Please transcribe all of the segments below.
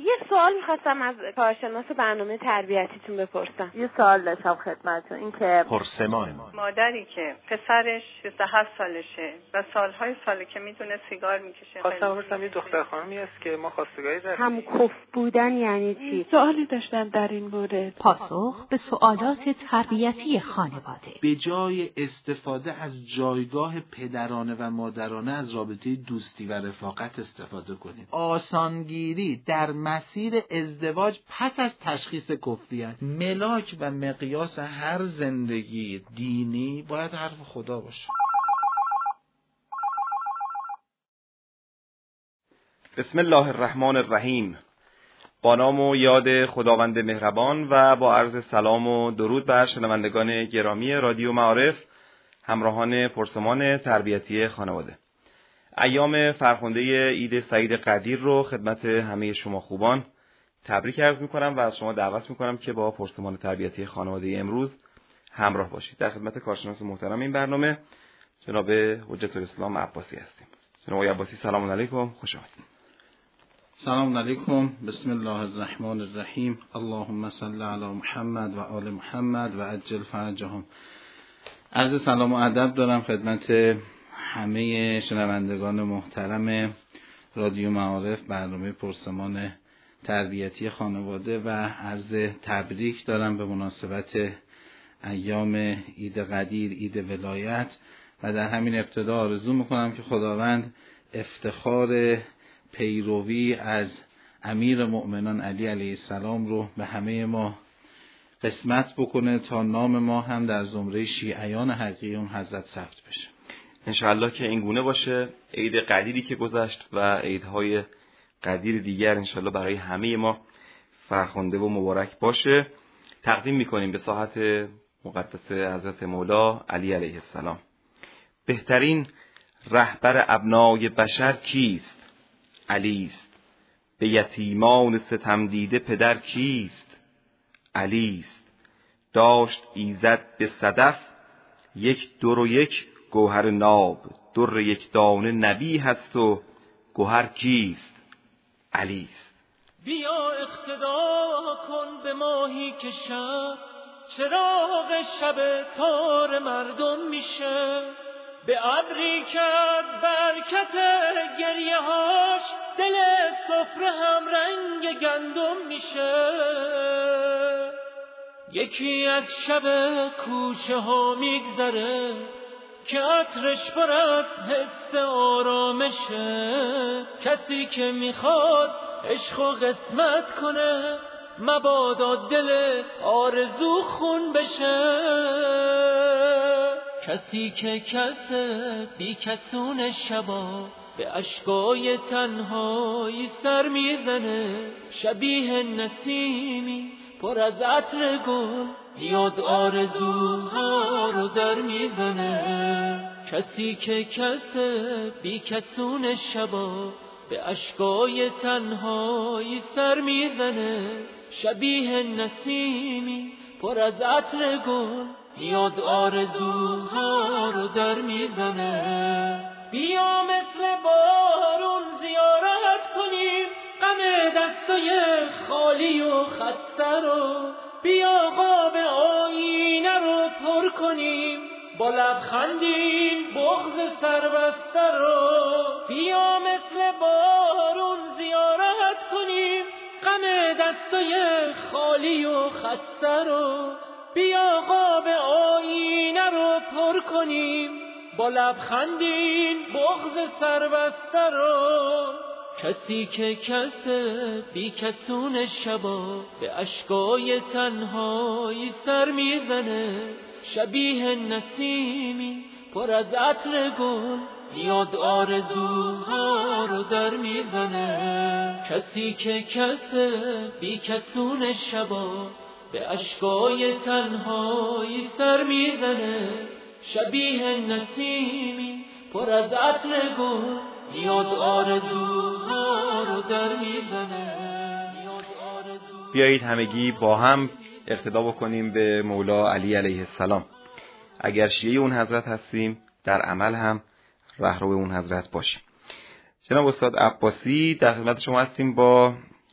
یه سوال می‌خواستم از کارشناس برنامه تربیتیتون بپرسم. یه سوال داشتم خدمتتون، این که پرسمان مادری که پسرش 17 سالشه و ساله که میدونه سیگار میکشه. خواستم بپرسم یه دختر خانمی است که ما خواستگاری داریم. هم کف بودن یعنی چی؟ سوالی داشتم در این مورد. پاسخ به سوالات تربیتی خانواده. به جای استفاده از جایگاه پدرانه و مادرانه از رابطه دوستی و رفاقت استفاده کنیم. آسانگیری در مسیر ازدواج پس از تشخیص کفریت، ملاک و مقیاس هر زندگی دینی باید حرف خدا باشه. بسم الله الرحمن الرحیم. با نام و یاد خداوند مهربان و با عرض سلام و درود بر شنوندگان گرامی رادیو معارف، همراهان پرسمان تربیتی خانواده. ایام فرخنده عید سعید قدیر رو خدمت همه شما خوبان تبریک عرض میکنم و از شما دعوت میکنم که با پرسمان تربیتی خانواده امروز همراه باشید. در خدمت کارشناس محترم این برنامه جناب حجت الاسلام عباسی هستیم. جناب عباسی سلام علیکم، خوش آمدید. سلام علیکم، بسم الله الرحمن الرحیم. اللهم صل علی محمد و آل محمد و عجل فرجهم. عرض سلام و ادب دارم خدمت همه شنوندگان محترم رادیو معارف، برنامه پرسمان تربیتی خانواده، و عرض تبریک دارم به مناسبت ایام عید قدیر، عید ولایت، و در همین ابتدا آرزو میکنم که خداوند افتخار پیروی از امیر مؤمنان علی علیه السلام رو به همه ما قسمت بکنه تا نام ما هم در زمره شیعیان حقیقی اون حضرت ثبت بشه. انشاءالله که این گونه باشه. عید قدیری که گذشت و عیدهای قدیر دیگر انشاءالله برای همه ما فرخنده و مبارک باشه. تقدیم میکنیم به ساحت مقدس حضرت مولا علی علیه السلام. بهترین رهبر ابنای بشر کیست؟ علیست. به یتیمان ستم دیده پدر کیست؟ علیست. داشت ایزد به صدف یک در و یک گوهر ناب، در یک دانه نبی هست و گوهر کیست؟ علیست. بیا اقتدا کن به ماهی که شب چراغ شب تار مردم میشه، به ابری که از برکت گریه هاش دل سفره هم رنگ گندم میشه. یکی از شب کوچه ها میگذره که عطرش پر از حس آرامشه، کسی که میخواد عشق و قسمت کنه مبادا دل آرزو خون بشه. کسی که کسه بی کسون شبا به اشکای تنهایی سر میزنه، شبیه نسیمی پر از عطر گل یاد آرزوها رو در میزنه. کسی که کسه بی کسون شبا به اشکای تنهایی سر میزنه، شبیه نسیمی پر از عطر گل یاد آرزوها رو در میزنه. بیا مثل بارون زیارت کنیم غم دستای خالی و خسته رو، بیا قاب آینه رو پر کنیم با لبخندیم بغض سربسته رو. بیا مثل بارون زیارت کنیم غم دستای خالی و خسته رو، بیا قاب آینه رو پر کنیم با لبخندیم بغض سربسته رو. کسی که کسه بی کسون شبا به اشکای تنهایی سر میزنه، شبیه نسیمی پر از عطر گل یاد آرزوها رو در میزنه. کسی که کسه بی کسون شبا به اشکای تنهایی سر میزنه، شبیه نسیمی پر از عطر گل یاد آرزوها رو در میزنه. بیایید همگی با هم اقتدا بکنیم به مولا علی علیه السلام. اگر شیعه اون حضرت هستیم در عمل هم رهرو اون حضرت باشیم. جناب استاد عباسی در خدمت شما هستیم با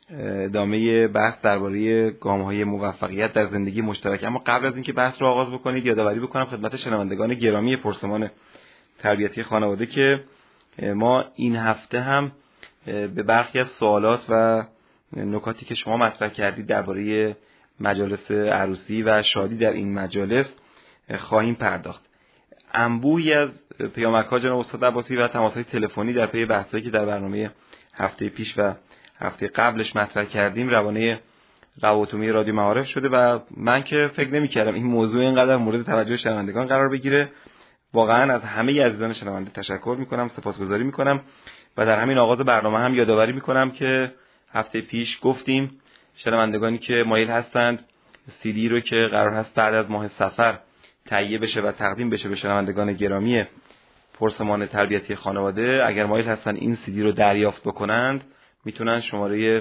ادامه بحث درباره گام‌های موفقیت در زندگی مشترک. اما قبل از اینکه بحث رو آغاز بکنید یادآوری بکنم خدمت شنوندگان گرامی پرسمان تربیتی خانواده که ما این هفته هم به برخی از سوالات و نکاتی که شما مطرح کردید درباره مجالس عروسی و شادی در این مجالس خواهیم پرداخت. انبوهی از پیامک‌ها جناب استاد عباسی و تماس‌های تلفنی در پی بحثایی که در برنامه هفته پیش و هفته قبلش مطرح کردیم روانه روابط‌عمومی رادیو معارف شده و من که فکر نمی‌کردم این موضوع اینقدر مورد توجه شنوندگان قرار بگیره. واقعا از همه عزیزان شنونده تشکر می‌کنم، سپاسگزاری می‌کنم و در همین آغاز برنامه هم یادآوری می‌کنم که هفته پیش گفتیم شنوندگانی که مایل هستند CD رو که قرار هست بعد از ماه صفر تهیه بشه و تقدیم بشه به شنوندگان گرامی پرسمان تربیتی خانواده، اگر مایل هستن این CD رو دریافت بکنند میتونن شماره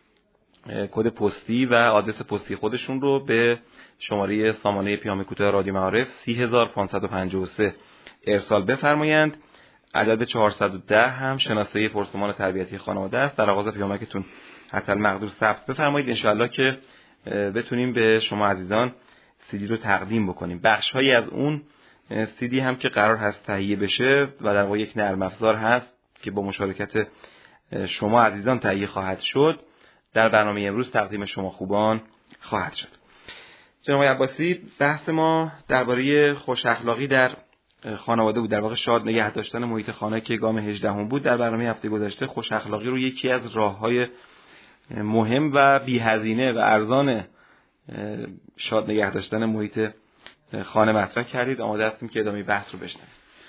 کد پستی و آدرس پستی خودشون رو به شماره سامانه پیام کوتاه رادیو معارف 30553 ارسال بفرمایند. عدد 410 هم شناسه پرسمان تربیتی خانواده است. در آغاز پیامکتون حتی المقدور ثبت بفرمایید انشاءالله که بتونیم به شما عزیزان CD رو تقدیم بکنیم. بخش‌هایی از اون CD هم که قرار هست تهیه بشه و در واقع یک نرم افزار هست که با مشارکت شما عزیزان تهیه خواهد شد، در برنامه امروز تقدیم شما خوبان خواهد شد. جناب عباسی، بحث ما درباره خوش اخلاقی در خانواده بود، در واقع شاد نگه داشتن محیط خانه که گام 18 بود. در برنامه هفته گذشته خوش اخلاقی رو یکی از راه‌های مهم و بی‌هزینه و ارزان شاد نگه داشتن محیط خانه مطرح کردید. آماده هستیم که ادامه بحث رو بشنویم.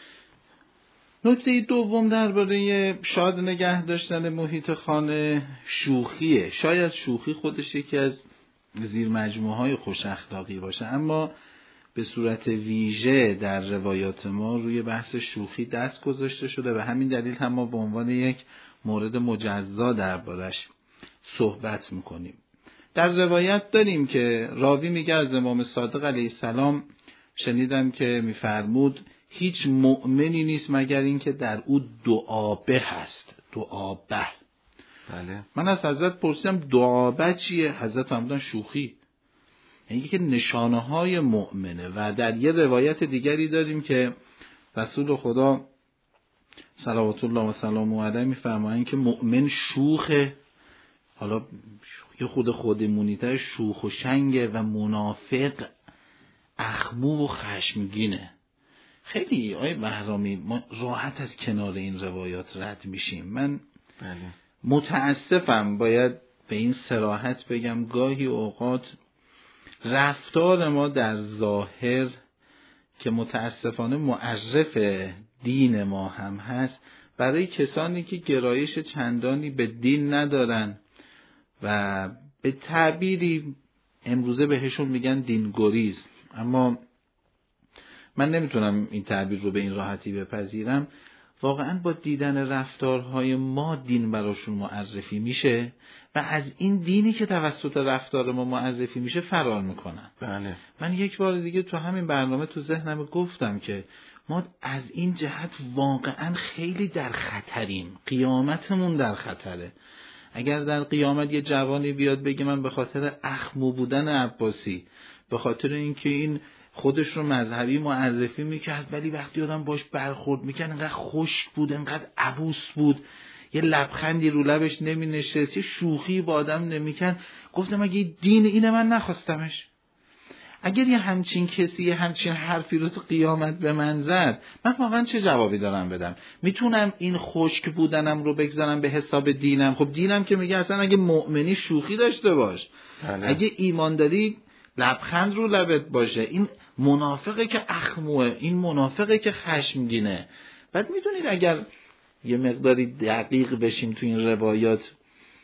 نکته دوم درباره شاد نگه داشتن محیط خانه شوخیه. شاید شوخی خودش یکی از زیر مجموعه‌های خوش اخلاقی باشه، اما به صورت ویژه در روایات ما روی بحث شوخی دست گذاشته شده و همین دلیل هم ما به عنوان یک مورد مجزا دربارش صحبت میکنیم. در روایت داریم که راوی میگه از امام صادق علیه السلام شنیدم که میفرمود هیچ مؤمنی نیست مگر اینکه در او دعابه هست. دعابه. بله. من از حضرت پرسیدم دعابه چیه؟ حضرت فرمودن شوخی. یعنی که نشانه های مؤمنه. و در یه روایت دیگری داریم که رسول خدا صلوات الله و سلامه علیه میفرمایند که مؤمن شوخه، حالا یه خودمونی‌تر شوخ و شنگه، و منافق اخمو و خشمگینه. خیلی آیه بهرامی ما راحت از کنار این روایات رد میشیم. من متاسفم باید به این صراحت بگم گاهی اوقات رفتار ما در ظاهر که متاسفانه معرف دین ما هم هست، برای کسانی که گرایش چندانی به دین ندارن و به تعبیری امروزه بهشون میگن دینگریز، اما من نمیتونم این تعبیر رو به این راحتی بپذیرم، واقعا با دیدن رفتارهای ما دین براشون معرفی میشه و از این دینی که توسط رفتار ما معرفی میشه فرار میکنن. بله. من یک بار دیگه تو همین برنامه تو ذهنم گفتم که ما از این جهت واقعا خیلی در خطریم. قیامتمون در خطره. اگر در قیامت یه جوانی بیاد بگه من به خاطر اخمو بودن عباسی، به خاطر اینکه این خودش رو مذهبی معرفی میکرد ولی وقتی آدم باش برخورد میکرد انقدر خشک بود، انقدر عبوس بود، یه لبخندی رو لبش نمی نشست، یه شوخی با آدم نمیکرد، گفتم اگه دین اینه من نخواستمش. اگر یه همچین کسی یه همچین حرفی رو تو قیامت به من زد، من واقعا چه جوابی دارم بدم؟ میتونم این خشک بودنم رو بگذارم به حساب دینم؟ خب دینم که میگه اصلا اگه مؤمنی شوخی داشته باش. بله. اگه ایمان داری لبخند رو لبت باشه. این منافقه که اخموه، این منافقه که خشمگینه. بعد میدونید اگر یه مقداری دقیق بشیم تو این روایات،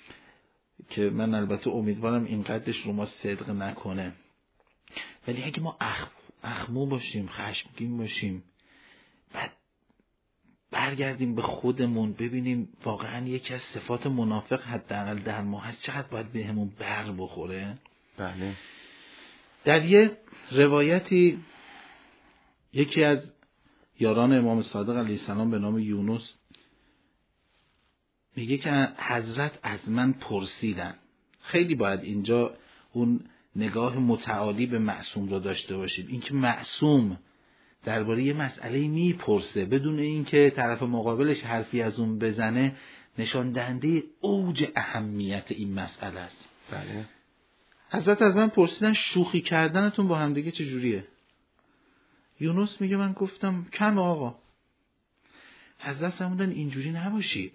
که من البته امیدوارم اینقدرش رو ما صدق نکنه، ولی اگه ما اخمو باشیم، خشمگین باشیم، بعد برگردیم به خودمون ببینیم واقعا یکی از صفات منافق حداقل در ما هست، چقدر باید بهمون بر بخوره. بله. در یه روایتی یکی از یاران امام صادق علیه السلام به نام یونس میگه که حضرت از من پرسیدن. خیلی باید اینجا اون نگاه متعالی به معصوم رو داشته باشید. اینکه معصوم درباره یه مسئله میپرسه بدون اینکه طرف مقابلش حرفی از اون بزنه، نشان دهنده اوج اهمیت این مسئله است. بله. حضرت از من پرسیدن شوخی کردنتون با هم دیگه چجوریه؟ یونس میگه من گفتم کم آقا. حضرت فرمودن اینجوری نباشید.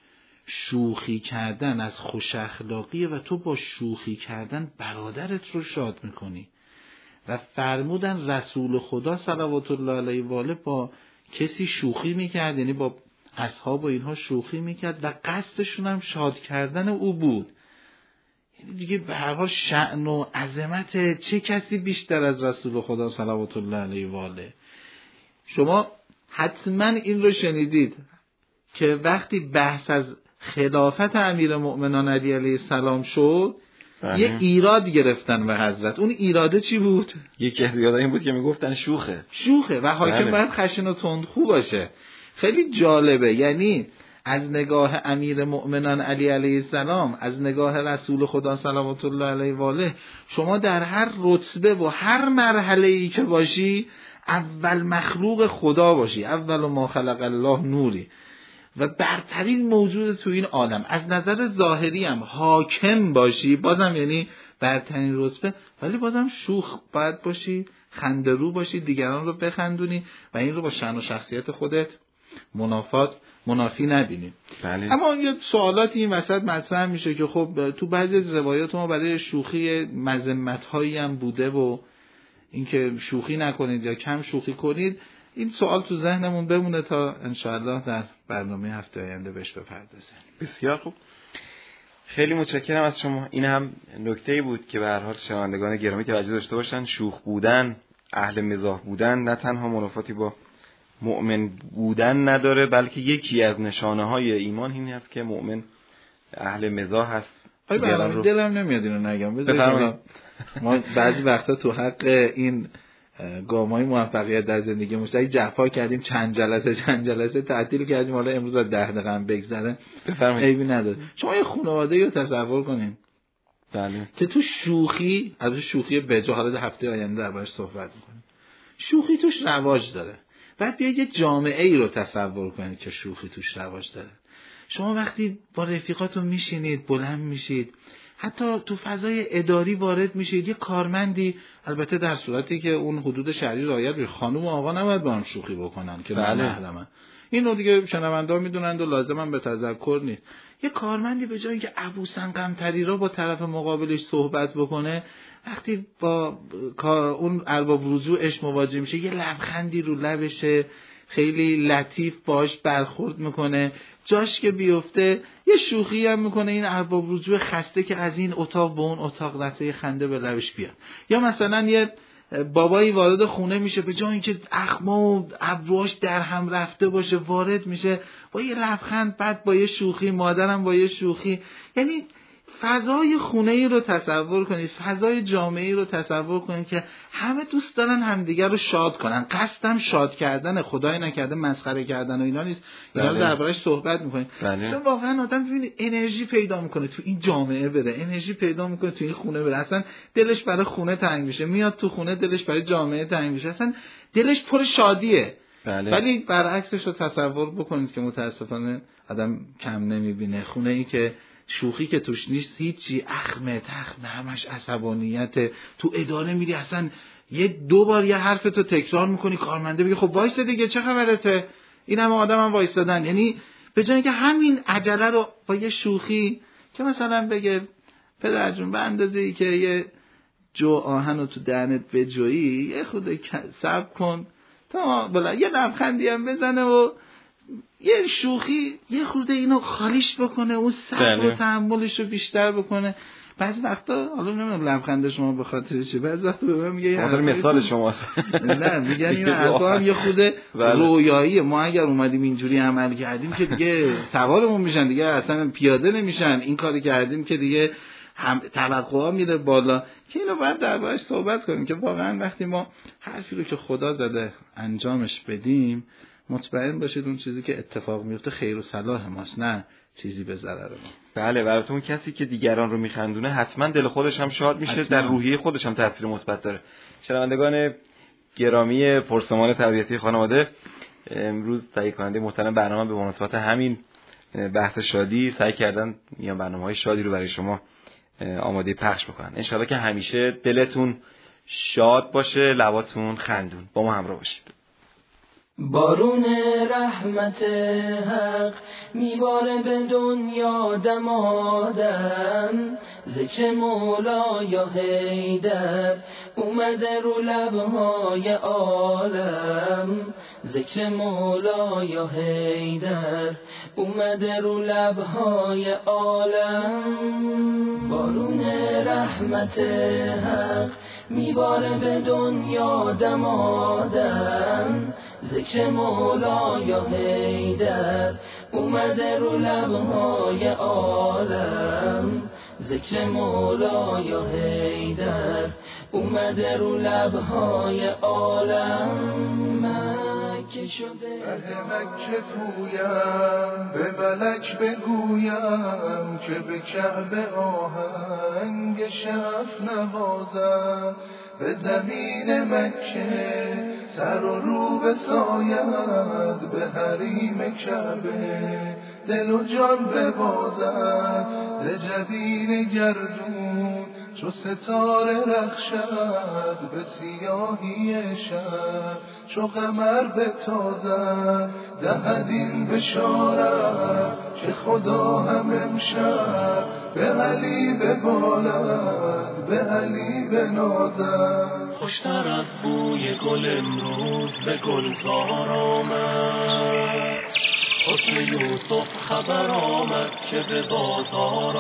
شوخی کردن از خوش اخلاقیه و تو با شوخی کردن برادرت رو شاد میکنی. و فرمودن رسول خدا صلوات الله علیه و آله با کسی شوخی میکرد، یعنی با اصحاب و اینها شوخی میکرد و قصدشون هم شاد کردن او بود. یعنی دیگه به هر حال شأن و عظمت چه کسی بیشتر از رسول خدا صلوات الله علیه و آله. شما حتما این رو شنیدید که وقتی بحث از خلافت امیرالمؤمنین علی علیه السلام شد، یه ایراد گرفتن به حضرت. اون ایراده چی بود؟ یکی از ایرادا این بود که میگفتن شوخه و حاکم باید خشن و تندخو باشه. خیلی جالبه. یعنی از نگاه امیرالمؤمنین علی علیه السلام، از نگاه رسول خدا صلوات الله علیه و آله، شما در هر رتبه و هر مرحله‌ای که باشی اول مخلوق خدا باشی، اول ما خلق الله نوری و برترین موجود تو این عالم، از نظر ظاهری هم حاکم باشی، بازم یعنی برترین رتبه، ولی بازم شوخ باید باشی، خنده‌رو باشی، دیگران رو بخندونی و این رو با شأن و شخصیت خودت منافی نبینی. بله. اما یه سوالاتی این وسط مطرح میشه که خب تو بعضی از روایات ما برای شوخی مذمت‌هایی هم بوده و اینکه شوخی نکنید یا کم شوخی کنید. این سوال تو ذهنمون بمونه تا انشاءالله در برنامه هفته آینده بهش بپردازیم. بسیار خوب. خیلی متشکرم از شما. این هم نکته‌ای بود که به هر حال شنوندگان گرامی توجه داشته باشن. شوخ بودن، اهل مزاح بودن نه تنها منافاتی با مؤمن بودن نداره، بلکه یکی از نشانه‌های ایمان این است که مؤمن اهل مزاح هست. دلم نمیاد اینو نگم. بذارید ما بعضی وقتا تو حق این گام‌های موفقیت در زندگی مشترک جفا کردیم، چند جلسه تعطیل کردیم، حالا امروز 10 دقیقه هم بگذره عیبی نداره. شما یه خانواده رو تصور کنین بله که تو شوخی، از شوخی بجا، حالا هفته آینده دربارش صحبت می‌کنیم، شوخی توش رواج داره. بعد بیا یه جامعه‌ای رو تصور کنید که شوخی توش رواج داره. شما وقتی با رفیقاتون میشینید، بلند میشید، حتی تو فضای اداری وارد میشید، یه کارمندی، البته در صورتی که اون حدود شهری رعایت بشه، خانم و آقا نباید با هم شوخی بکنن که محرمن. اینو دیگه شنوندا میدونند و لازمم به تذکر نیست. یه کارمندی به جای اینکه ابوسن قمطری را با طرف مقابلش صحبت بکنه، وقتی با اون ارباب رجوعش مواجه میشه، یه لبخندی رو لبشه، خیلی لطیف باش برخورد میکنه، جاش که بیفته یه شوخی هم میکنه، این ارباب رجوع خسته که از این اتاق به اون اتاق رفته خنده به لبش بیاد. یا مثلا یه بابایی وارد خونه میشه، به جای اینکه اخما و ابروهاش در هم رفته باشه وارد میشه با یه لبخند، بعد با یه شوخی، مادرم با یه شوخی. یعنی فضای خونه‌ای رو تصور کنید، فضای جامعه‌ای رو تصور کنید که همه دوست دارن همدیگر رو شاد کنن. قصدم شاد کردن، خدای نکرده مسخره کردن و اینا نیست. اینا رو دربارش صحبت می‌کنیم. چون واقعا آدم ببینید انرژی پیدا می‌کنه تو این جامعه بره، انرژی پیدا می‌کنه تو این خونه بره، اصلا دلش برای خونه تنگ میشه، میاد تو خونه دلش برای جامعه تنگ میشه، اصلا دلش پر شادیه. ولی برعکسش رو تصور بکنید که متاسفانه آدم کم نمی‌بینه. خونه‌ای که شوخی که توش نیست، هیچی، اخمه تخمه، همش عصبانیت. تو اداره میری اصلا دو بار یه حرف تو تکرار میکنی، کارمنده بگه خب وایسا دیگه چه خبرته، این همه آدم هم وایسادن. یعنی به جای اینکه همین عجله رو با یه شوخی که مثلا بگه پدر جون به اندازه ای که یه جو آهن رو تو دهنت بجویی، یه خود صبر کن تا بلا یه لبخندی هم بزنه و یه شوخی یه خورده اینو خالیش بکنه، اون صبر و تحملش رو بیشتر بکنه. بعضی وقتا حالا نمیدونم لبخند شما به خاطر چیه، بعضی وقتا به من میگه خاطر مثال شماست. نه میگن این حرفا هم یه خورده رویاییه. ما اگر اومدیم اینجوری عمل کردیم که دیگه سوارمون میشن، دیگه اصلا پیاده نمیشن، این کاری کردیم که دیگه هم توقعا میره بالا، که اینو باید دربارش صحبت کنیم که واقعا وقتی ما حرفی رو که خدا زده انجامش بدیم، مطمئن باشید اون چیزی که اتفاق میفته خیر و صلاح ماست، نه چیزی به ضرر ما. بله، براتون اون کسی که دیگران رو میخندونه حتما دل خودش هم شاد میشه، در روحیه خودش هم تاثیر مثبت داره. شنوندگان گرامی پرسمان تربیتی خانواده، امروز تهیه کننده محترم برنامه به مناسبت همین بحث شادی سعی کردن یا برنامه‌های شادی رو برای شما آماده پخش بکنن. انشالله که همیشه دلتون شاد باشه، لباتون خندون. با ما همراه باشید. بارون رحمت حق میباره به دنیا دمادم، ذکر مولا یا حیدر اومده رو لبهای عالم، ذکر مولا یا حیدر اومده رو لبهای عالم. بارون رحمت حق میباره به دنیا دمادم، ذکر مولا یا حیدر اومده رو لبهای عالم، ذکر مولا یا حیدر اومده رو لبهای عالم. مکه شده مکه پویم به ملک بگویم که به کعبه آهنگ شف نوازم، به زمین مکه سر و رو بساید، به حریم کعبه دل و جان ببازد، به جبین گردون چو ستاره رخشد، به سیاهی شب چو قمر بتازد، دهد این بشارت که خدا هم امشب به علی ببالد، به علی بنازد. خوشتر از بوی گل امروز به گلزار آمد، حسن یوسف خبر آمد که به بازار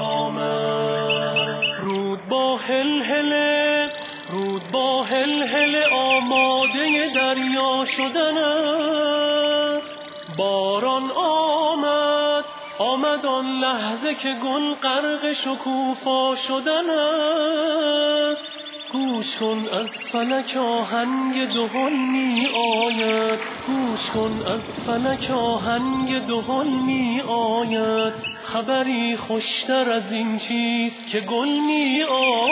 آمد. رود با هلهله، رود با هلهله آماده دریا شدن است. باران آمد، آمد آن لحظه که گل غرق شکوفا شدن است. گوش کن از فلک آهنگ دهل می آید، گوش کن از فلک آهنگ دهل می آید. خبری خوشتر از این چیست که گل می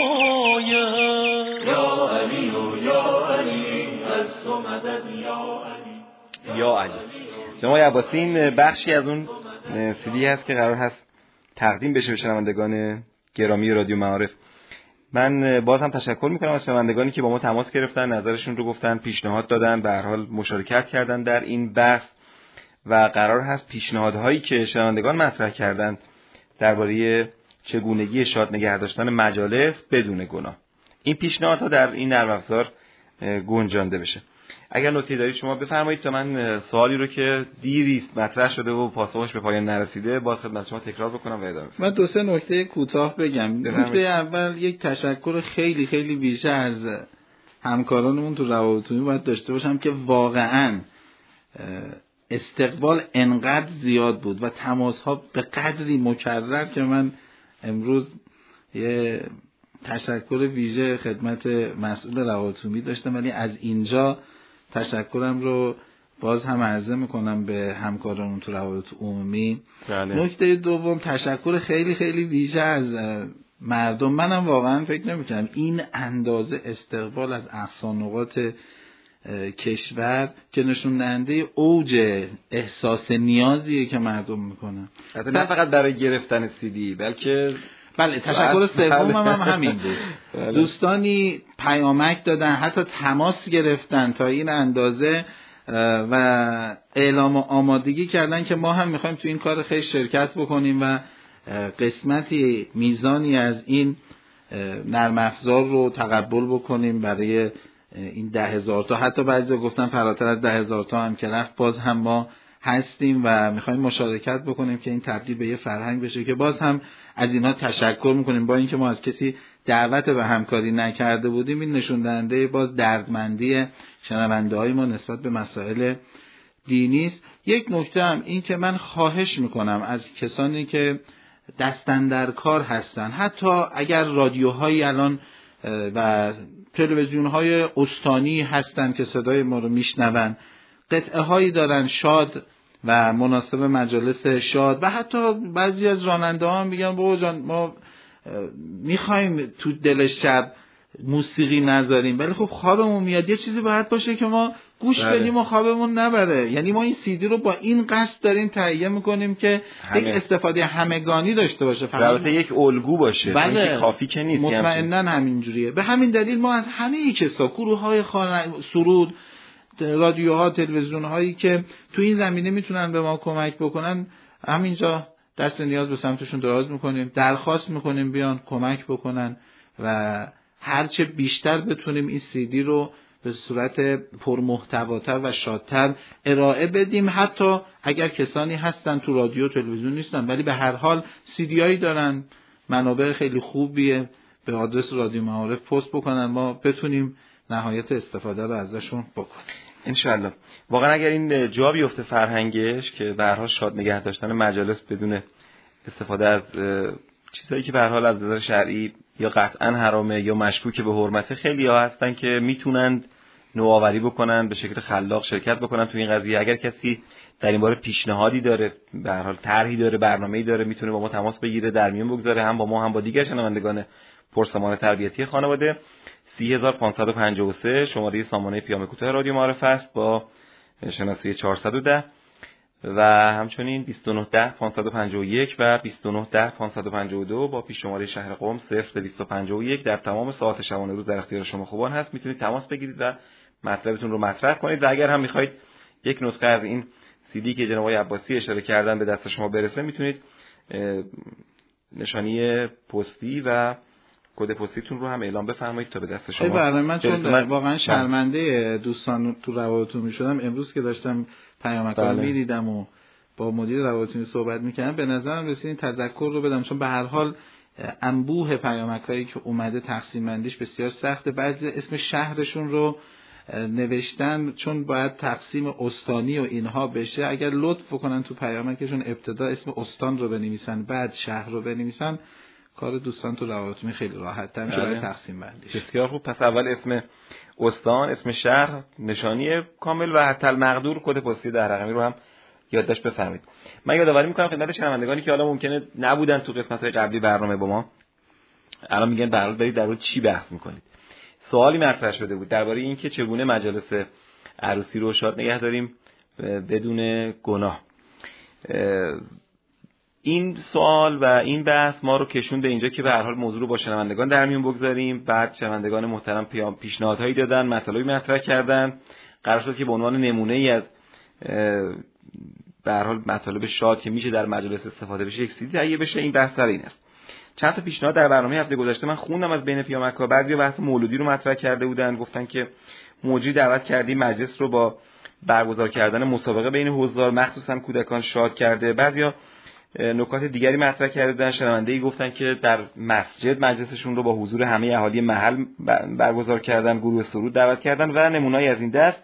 آید. یا علی و یا علی از تو مدد یا علی یا علی. جناب عباسی، این بخشی از اون سیدی هست که قرار هست تقدیم بشه به شنوندگان گرامی رادیو معارف. من باز هم تشکر میکنم از شنوندگانی که با ما تماس گرفتن، نظرشون رو گفتن، پیشنهاد دادن، به هر حال مشارکت کردن در این بحث و قرار هست پیشنهادهایی که شنوندگان مطرح کردن درباره چگونگی شاد نگه داشتن مجالس بدون گناه، این پیشنهادها در این نرم افزار گنجانده بشه. اگر نکته‌ای دارید شما بفرمایید تا من سوالی رو که دیریست مطرح شده و پاسخش به پایان نرسیده باز خدمت شما تکرار بکنم و ادامه. من دو سه نکته کوتاه بگم. نکته اول، یک تشکر خیلی خیلی ویژه از همکارانمون تو روابط عمومی باید داشته باشم که واقعاً استقبال انقدر زیاد بود و تماس‌ها به قدری مکرر که من امروز یه تشکر ویژه خدمت مسئول روابط عمومی داشتم، ولی از اینجا تشکرم رو باز هم عرضه میکنم به همکارانم تو روابط عمومی. نکته دوم، تشکر خیلی خیلی ویژه از مردم. منم واقعا فکر نمیکنم این اندازه استقبال از اقصا نقاط کشور که نشون دهنده اوج احساس نیازیه که مردم میکنن، نه فقط برای گرفتن CD بلکه بله. تشکر سومم هم همین بود. دوستانی پیامک دادن، حتی تماس گرفتن تا این اندازه و اعلام آمادگی کردن که ما هم میخوایم تو این کار خیلی شرکت بکنیم و قسمتی میزانی از این نرم افزار رو تقبل بکنیم برای این 10,000 تا، حتی بعضی گفتن فراتر از 10,000 تا هم که رفت، باز هم ما هستیم و میخوایم مشارکت بکنیم که این تبدیل به یه فرهنگ بشه که باز هم از اینها تشکر میکنیم. با اینکه ما از کسی دعوت به همکاری نکرده بودیم، این نشون دهنده باز دردمندی شنونده‌های ما نسبت به مسائل دینی است. یک نکته هم این که من خواهش میکنم از کسانی که دستن در کار هستن، حتی اگر رادیوهایی الان و تلویزیون‌های استانی هستن که صدای ما رو میشنون، قطعه هایی دارن شاد و مناسب مجالس شاد. و حتی بعضی از راننده ها هم میگن بابا جان ما میخوایم تو دل شب موسیقی نذاریم ولی خب خوابمون میاد، یه چیزی باید باشه که ما گوش بدیم و خوابمون نبره. یعنی ما این سی دی رو با این قصد داریم تهیه میکنیم که یک استفاده همگانی داشته باشه، فقط یک الگو باشه. بله. کافی که نیست. مطمئناً همینجوریه. به همین دلیل ما از همه کسا، گروه‌های سرود، رادیوها، تلویزیون‌هایی که تو این زمینه میتونن به ما کمک بکنن، همینجا دست نیاز به سمتشون دراز میکنیم، درخواست میکنیم بیان کمک بکنن و هرچه بیشتر بتونیم این سی دی رو به صورت پرمحتواتر و شادتر ارائه بدیم. حتی اگر کسانی هستن تو رادیو و تلویزیون نیستن ولی به هر حال سی دی هایی دارن، منابع خیلی خوبیه، به آدرس رادیو معارف پست بکنن، ما بتونیم نهایت استفاده رو ازشون بکنیم انشالله. واقعا اگر این جا بیفته فرهنگش که به هر حال شاد نگه داشتن مجالس بدون استفاده از چیزایی که به هر حال از نظر شرعی یا قطعا حرامه یا مشکوک به حرمت، خیلی ها هستن که میتونند نوآوری بکنن، به شکل خلاق شرکت بکنن تو این قضیه. اگر کسی در این باره پیشنهادی داره، به هر حال طرحی داره، برنامه‌ای داره، میتونه با ما تماس بگیره، در میون بگذاره، هم با ما هم با دیگر شنوندگان پرسمان تربیتی خانواده. 30553 شماره سامانه پیام کوتاه رادیو معارف است با شناسی 410 و همچنین 2910 551 و 2910 552 با پیش شماره شهر قم 0251 در تمام ساعات شبانه روز در اختیار شما خوبان هست. میتونید تماس بگیرید و مطلبتون رو مطرح کنید و اگر هم میخواید یک نسخه از این سی دی که جناب آقای عباسی اشاره کردن به دست شما برسه، میتونید نشانی پستی و کد پستیتون رو هم اعلام بفرمایید تا به دست شما. برای من چون واقعا شرمنده دوستان تو روابطتون میشدم، امروز که داشتم پیامک‌ها رو میدیدم و با مدیر روابطی صحبت میکردم، به نظرم رسید این تذکر رو بدم، چون به هر حال انبوه پیامک‌هایی که اومده تقسیم بندیش بسیار سخته. بعضی اسم شهرشون رو نوشتن چون باید تقسیم استانی و اینها بشه، اگر لطف کنن تو پیامکشون ابتدا اسم استان رو بنویسن بعد شهر رو بنویسن، کار دوستان تو روابطی خیلی راحت تر میشه برای تقسیم بندیش. بسیار خوب. پس اول اسم استان، اسم شهر، نشانی کامل و حتی المقدور، کد پستی 10 رقمی رو هم یادداشت بفرمایید. من یادآوری میکنم خدمت شنوندگانی که حالا ممکنه نبودن تو قسمت‌های قبلی برنامه با ما، الان میگن به هر حال دارید در مورد چی بحث میکنید. سوالی مطرح شده بود درباره اینکه چگونه مجالس عروسی رو شاد نگه داریم بدون گناه. این سوال و این بحث ما رو کشون به اینجا که به هر حال موضوع رو با شنوندگان در میون بگذاریم. بعد شنوندگان محترم پیشنهادهایی دادن، مطالبی مطرح کردن، قرار شد که به عنوان نمونه‌ای از به هر حال مطالب شاد که میشه در مجالس استفاده بشه یک سیدی تهیه بشه. این بحث سر این است. چند تا پیشنهاد در برنامه هفته گذشته من خوندم از بین پیامک‌ها. بعضیا بحث مولودی رو مطرح کرده بودن، گفتن که مجری دعوت کردیم مجلس رو با برگزار کردن مسابقه بین حضار مخصوصا کودکان شاد کرده. بعضیا نکات دیگری مطرح کردن. شنونده‌ای گفتن که در مسجد مجلسشون رو با حضور همه اهالی محل برگزار کردن، گروه سرود دعوت کردن و نمونه‌ای از این دست.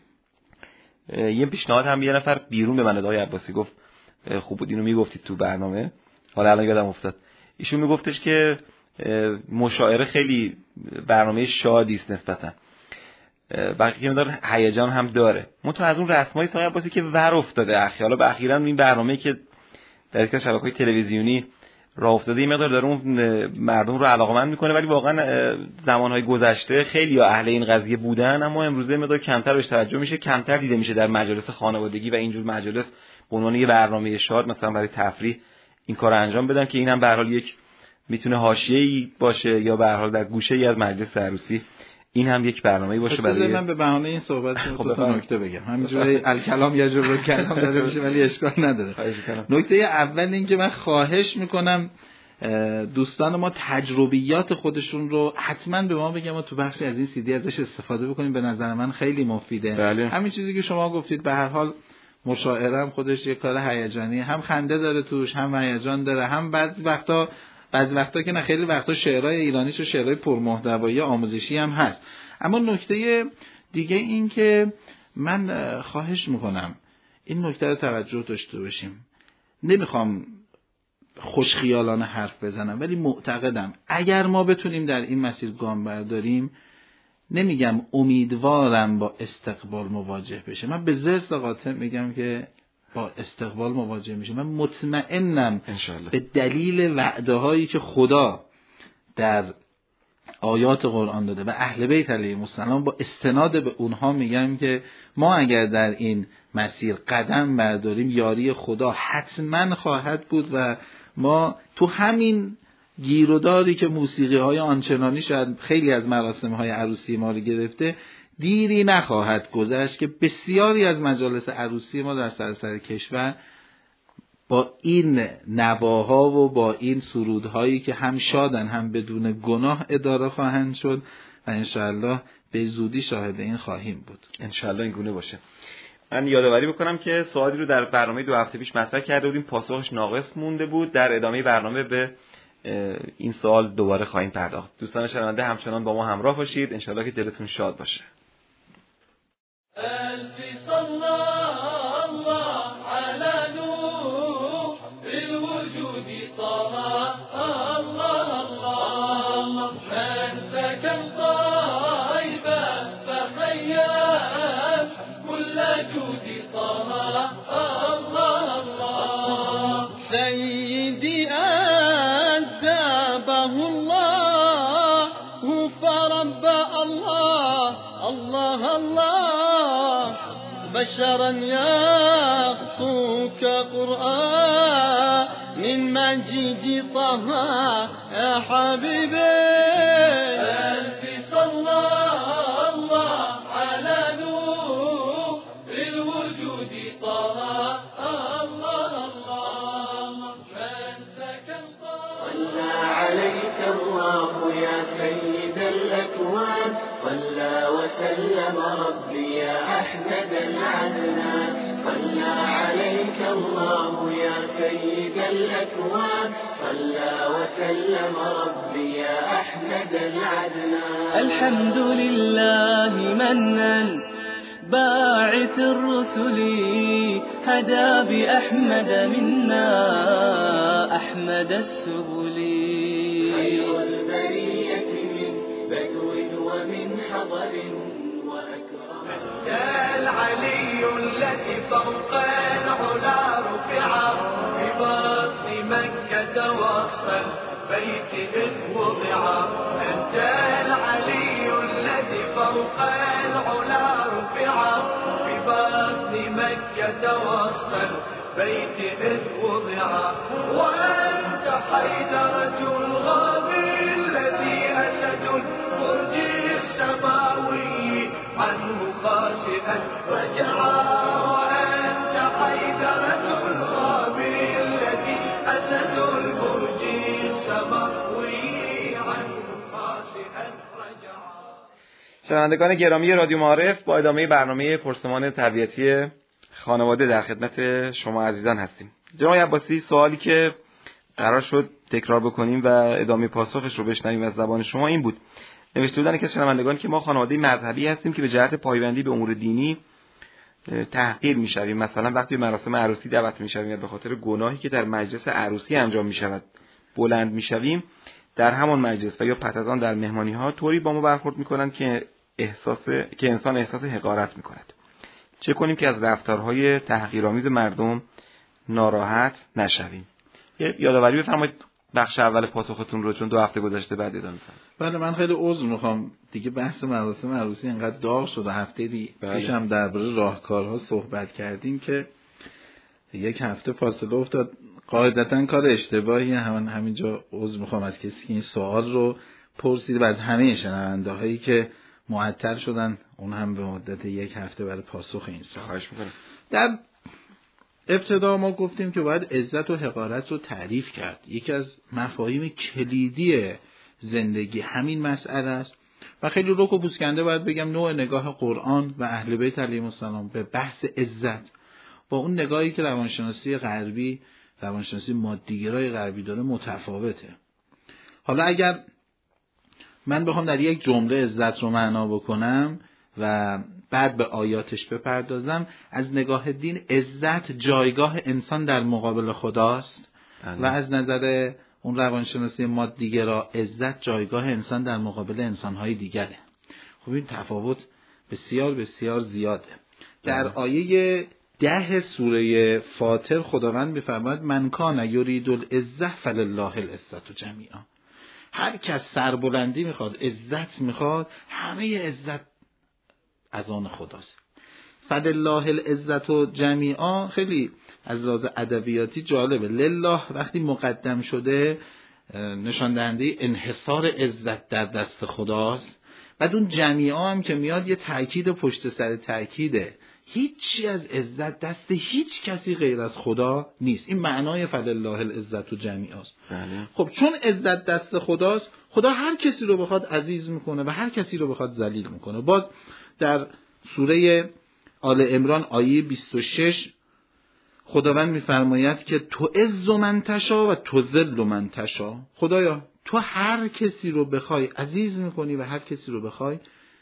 یه پیشنهاد هم یه نفر بیرون به من آقای عباسی گفت، خوب بود اینو میگفتید تو برنامه، حالا الان یادم افتاد. ایشون میگفتش که مشاعره خیلی برنامه شادی است نسبتا، بلکه که مقدار هیجان هم داره. منتها از اون رسمای آقای عباسی که ور افتاده حالا به اخیراً این برنامه‌ای که در یک شبکه‌های تلویزیونی راه افتاده این مقدار داره اون مردم رو علاقه‌مند میکنه، ولی واقعا زمانهای گذشته خیلی اهل این قضیه بودن، اما امروزه مقدار کمتر بهش توجه میشه، کمتر دیده میشه در مجالس خانوادگی و اینجور مجالس به عنوان یه برنامه شاد مثلا برای تفریح این کارو انجام بدن که این هم به هر حال یک میتونه حاشیه‌ای باشه یا به هر حال در گوشه‌ای از مجلس عروسی این هم یک برنامه‌ای باشه برای من به بهانه این صحبت دو تا نکته بگم. همینجوری الکلام یجر کلام داده میشه ولی اشکال نداره. نکته اول این که من خواهش میکنم دوستان ما تجربیات خودشون رو حتما به ما بگم و تو بخشی از این سی دی ازش استفاده بکنیم. به نظر من خیلی مفیده. همین چیزی که شما گفتید به هر حال مشاعره هم خودش یک کار هیجانی، هم خنده داره توش، هم هیجان داره، هم بعضی وقتا که نه خیلی وقتا شعرهای ایرانیش و شعرهای پرمحتوایی آموزشی هم هست. اما نکته دیگه این که من خواهش میکنم این نکته رو توجه داشته باشیم. نمیخوام خوشخیالانه حرف بزنم ولی معتقدم اگر ما بتونیم در این مسیر گام برداریم، نمیگم امیدوارم با استقبال مواجه بشه، من به زرس قاطع میگم که با استقبال مواجه میشه. من مطمئنم انشالله به دلیل وعده هایی که خدا در آیات قرآن داده و اهل بیت علیهم السلام با استناد به اونها میگم که ما اگر در این مسیر قدم برداریم یاری خدا حتما خواهد بود و ما تو همین گیروداری که موسیقی های آنچنانی شاید خیلی از مراسم های عروسی ما رو گرفته دیری نخواهد گذشت که بسیاری از مجالس عروسی ما در سراسر کشور با این نواها و با این سرودهایی که هم شادن هم بدون گناه اداره خواهند شد و انشاءالله به زودی شاهد این خواهیم بود. انشاءالله این گونه باشه. من یادآوری بکنم که سوالی رو در برنامه 2 هفته پیش مطرح کرده بودیم، پاسخش ناقص مونده بود. در ادامه برنامه به این سوال دوباره خواهیم پرداخت. دوستان شنونده همچنان با ما همراه باشید، انشاءالله که دلتون شاد باشه. بشرا يخطوك قرآن من مجيد طه يا حبيبي ألف صلى الله على نور الوجود طه الله الله من سكن صلى عليك الله يا سيد الأكوان صلى وسلم ربي يا أحمد العدنان صلى عليك الله يا سيد الأكوان صلى وسلم ربي يا أحمد العدنان الحمد لله منا باعث الرسل هدى بأحمد منا أحمد السبل خير البرية من بدو ومن حضر وأكرم العلي الذي فوق العلا رفع ببطن مكة وسط البيت إذ وضع أنت العلي الذي فوق العلا رفع ببطن مكة وسط البيت إذ وضع وأنت حيدرة الغابر الذي أسد البرج السماوي عنه خاسئا رجعا وأنت حيدرة الغابر الذي أسد البرج السماوي عنه خاسئا رجعا. شنوندگان گرامی رادیو معارف، با ادامه برنامه پرسمان تربیتی خانواده در خدمت شما عزیزان هستیم. جناب عباسی، سوالی که قرار شد تکرار بکنیم و ادامه پاسخش رو بشنویم از زبان شما این بود. نوشته بودن که شنوندگان که ما خانواده مذهبی هستیم که به جهت پایبندی به امور دینی تحقیر می‌شویم. مثلا وقتی به مراسم عروسی دعوت می‌شویم یا به خاطر گناهی که در مجلس عروسی انجام می‌شود بلند می‌شویم، در همان مجلس و یا پس از آن در مهمانی‌ها طوری با ما برخورد می‌کنند که انسان احساس حقارت می‌کند. چه کنیم که از رفتارهای تحقیرآمیز مردم ناراحت نشویم؟ یادآوری بفرمایید بخش اول پاسختون رو، چون 2 هفته گذشته بعد ادامه می‌دم. بله، من خیلی عذر میخوام دیگه بحث مراسم عروسی اینقدر داغ شد. هفته پیشم درباره راهکارها صحبت کردیم که 1 هفته فاصله افتاد. قاعدتا کار اشتباهی همینجا عذر میخوام از کسی که این سوال رو پرسید و از همه شنونده‌هایی که معطل شدن، اون هم به مدت 1 هفته برای پاسخ این سوال. خواهش می‌کنم. در ابتدا ما گفتیم که باید عزت و حقارت رو تعریف کرد. یکی از مفاهیم کلیدی زندگی همین مسئله است و خیلی رک و پوسکنده باید بگم نوع نگاه قرآن و اهل بیت علیهم السلام به بحث عزت با اون نگاهی که روانشناسی غربی، روانشناسی مادیگرای غربی داره متفاوته. حالا اگر من بخوام در یک جمله عزت رو معنا بکنم و بعد به آیاتش بپردازم، از نگاه دین عزت جایگاه انسان در مقابل خداست و از نظر اون روانشناسی مادیگرا عزت جایگاه انسان در مقابل انسانهای دیگره. خب این تفاوت بسیار بسیار زیاده. در آیه 10 سوره فاطر خداوند می‌فرماید من کان یرید العزة فلله العزة جمیعا. هر کس سربلندی میخواد، عزت میخواد، همه عزت از آن خداست. فلله العزة جمیعا خیلی از لحاظ ادبیاتی جالبه. لله وقتی مقدم شده نشان دهنده انحصار عزت در دست خداست. بعد اون جمیعا هم که میاد یه تأکید پشت سر تأکیده. هیچی از عزت دست هیچ کسی غیر از خدا نیست. این معنای فلله العزة جمیعا است. خب چون عزت دست خداست، خدا هر کسی رو بخواد عزیز میکنه و هر کسی رو بخواد ذلیل میکنه. باز در سوره آل عمران آیه 26 خداوند میفرماید که تو عز من تشا و تو ذل من تشا. خدایا تو هر کسی رو بخوای عزیز میکنی و هر کسی رو بخوای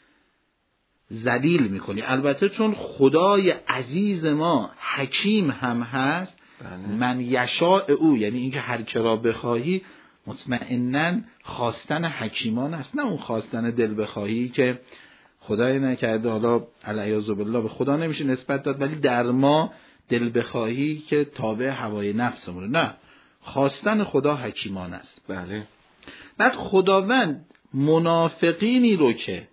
ذلیل میکنی. البته چون خدای عزیز ما حکیم هم هست، من یشاء او، یعنی اینکه هر کی را بخواهی، مطمئناً خواستن حکیمان است، نه اون خواستن دل بخواهی که خدای نکرده حالا العیاذ بالله به خدا نمیشه نسبت داد، ولی در ما دل بخواهی که تابع هوای نفسمونه. نه، خواستن خدا حکیمان است. بله. بعد خداوند منافقینی رو که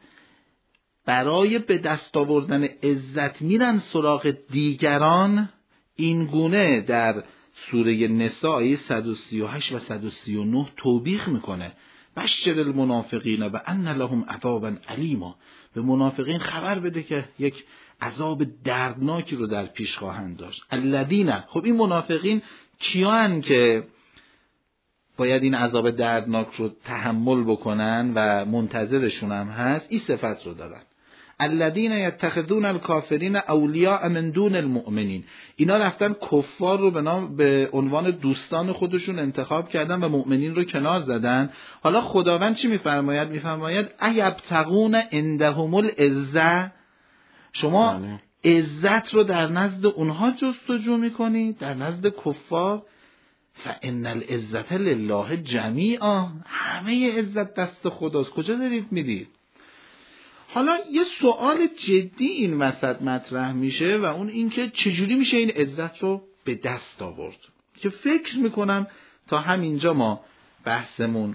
برای به دست آوردن عزت میرن سراغ دیگران، این گونه در سوره نساء آیه 138 و 139 توبیخ میکنه. بشر المنافقین و ان لهم عذابا الیما. به منافقین خبر بده که یک عذاب دردناکی رو در پیش خواهند داشت. الذین، خب این منافقین کیان که باید این عذاب دردناک رو تحمل بکنن و منتظرشون هم هست؟ این صفت رو دارن. الذین یتخذون الکافرین اولیاء من دون المؤمنین. اینا رفتن کفار رو به عنوان دوستان خودشون انتخاب کردن و مؤمنین رو کنار زدن. حالا خداوند چی میفرماید؟ میفرماید ایبتغون عندهم العزة. شما عزت رو در نزد اونها جستجو میکنی، در نزد کفار. فان العزة لله جمیعا. همه عزت دست خداست. کجا دارید میرید؟ حالا یه سوال جدی این وسط مطرح میشه و اون این که چجوری میشه این عزت رو به دست آورد، که فکر میکنم تا همینجا ما بحثمون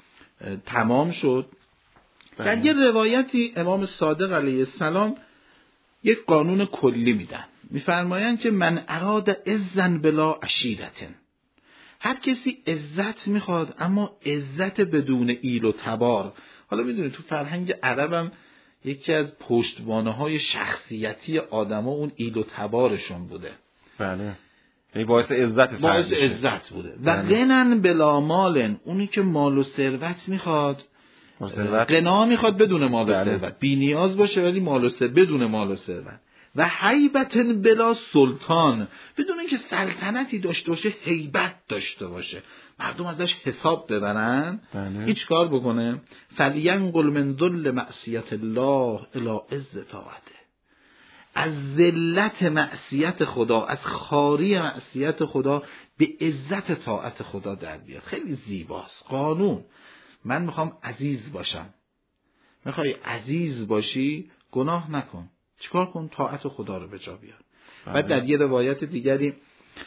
تمام شد. در یه روایتی امام صادق علیه السلام یک قانون کلی میدن. میفرمایند که من اراد عزا بلا عشیرتن. هر کسی عزت میخواد اما عزت بدون ایل و تبار. حالا میدونی تو فرهنگ عربم یکی از پشتوانه‌های شخصیتی آدم‌ها اون ایل و تبارشون بوده. بله. یعنی باعث عزت بوده. و غنن بلا مالن، اونی که مال و ثروت میخواد، غنا میخواد بدون مال و ثروت، بی نیاز باشه ولی مال و ثروت بدون مال و ثروت. و هیبتن بلا سلطان، بدون اینکه سلطنتی داشته باشه، هیبت داشته باشه، مردم ازش حساب ببرن. هیچ کار بکنه. فلینقل من ذل معصیت الله الی عز طاعته. از ذلت معصیت خدا، از خواری معصیت خدا به عزت طاعت خدا در بیاد. خیلی زیباست. قانون. من میخوام عزیز باشم. میخوای عزیز باشی، گناه نکن. چیکار کن؟ طاعت خدا رو به جا بیار. بعد در یه روایت دیگری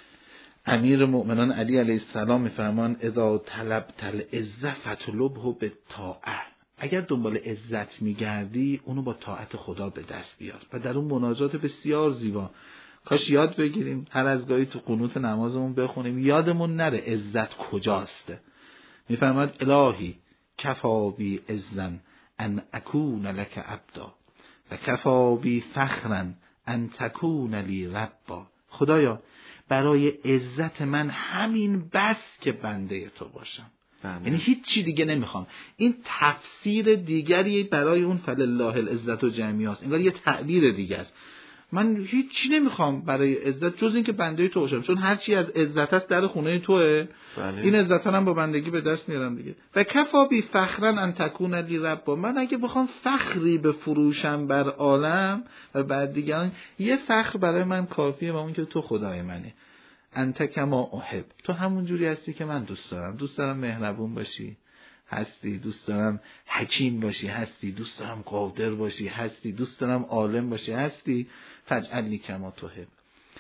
امیر مؤمنان علی علیه السلام میفرمان اذا طلبت العزة فطلبه بالطاعه. اگر دنبال عزت میگردی اونو با طاعت خدا به دست بیار. و در اون مناجات بسیار زیبا کاش یاد بگیریم، هر از گاهی تو قنوت نمازمون بخونیم، یادمون نره عزت کجاست. میفرماد الهی کفا بی عزا ان اکون لک عبدا و کفا بی فخرا ان تکون لی ربا. خدایا برای عزت من همین بس که بنده تو باشم. یعنی هیچ چی دیگه نمیخوام. این تفسیر دیگری برای اون فلله العزة جمیعا است. انگار یه تعبیر دیگه است. من هیچ چی نمیخوام برای عزت جز این که بنده تو باشم، چون هر چی از عزت است در خونه توئه. این عزت هم با بندگی به دست میارم دیگه. و کفا بی فخرا ان تکون لی ربا. من اگه بخوام فخری بفروشم بر عالم و بعد دیگران، یه فخر برای من کافیه و اون که تو خدای منی. انت کما احب. تو همون جوری هستی که من دوست دارم. دوست دارم مهربون باشی، هستی. دوست دارم حکیم باشی، هستی. دوست دارم قادر باشی، هستی. دوست دارم عالم باشی، هستی. فاجعلنی کما تحب.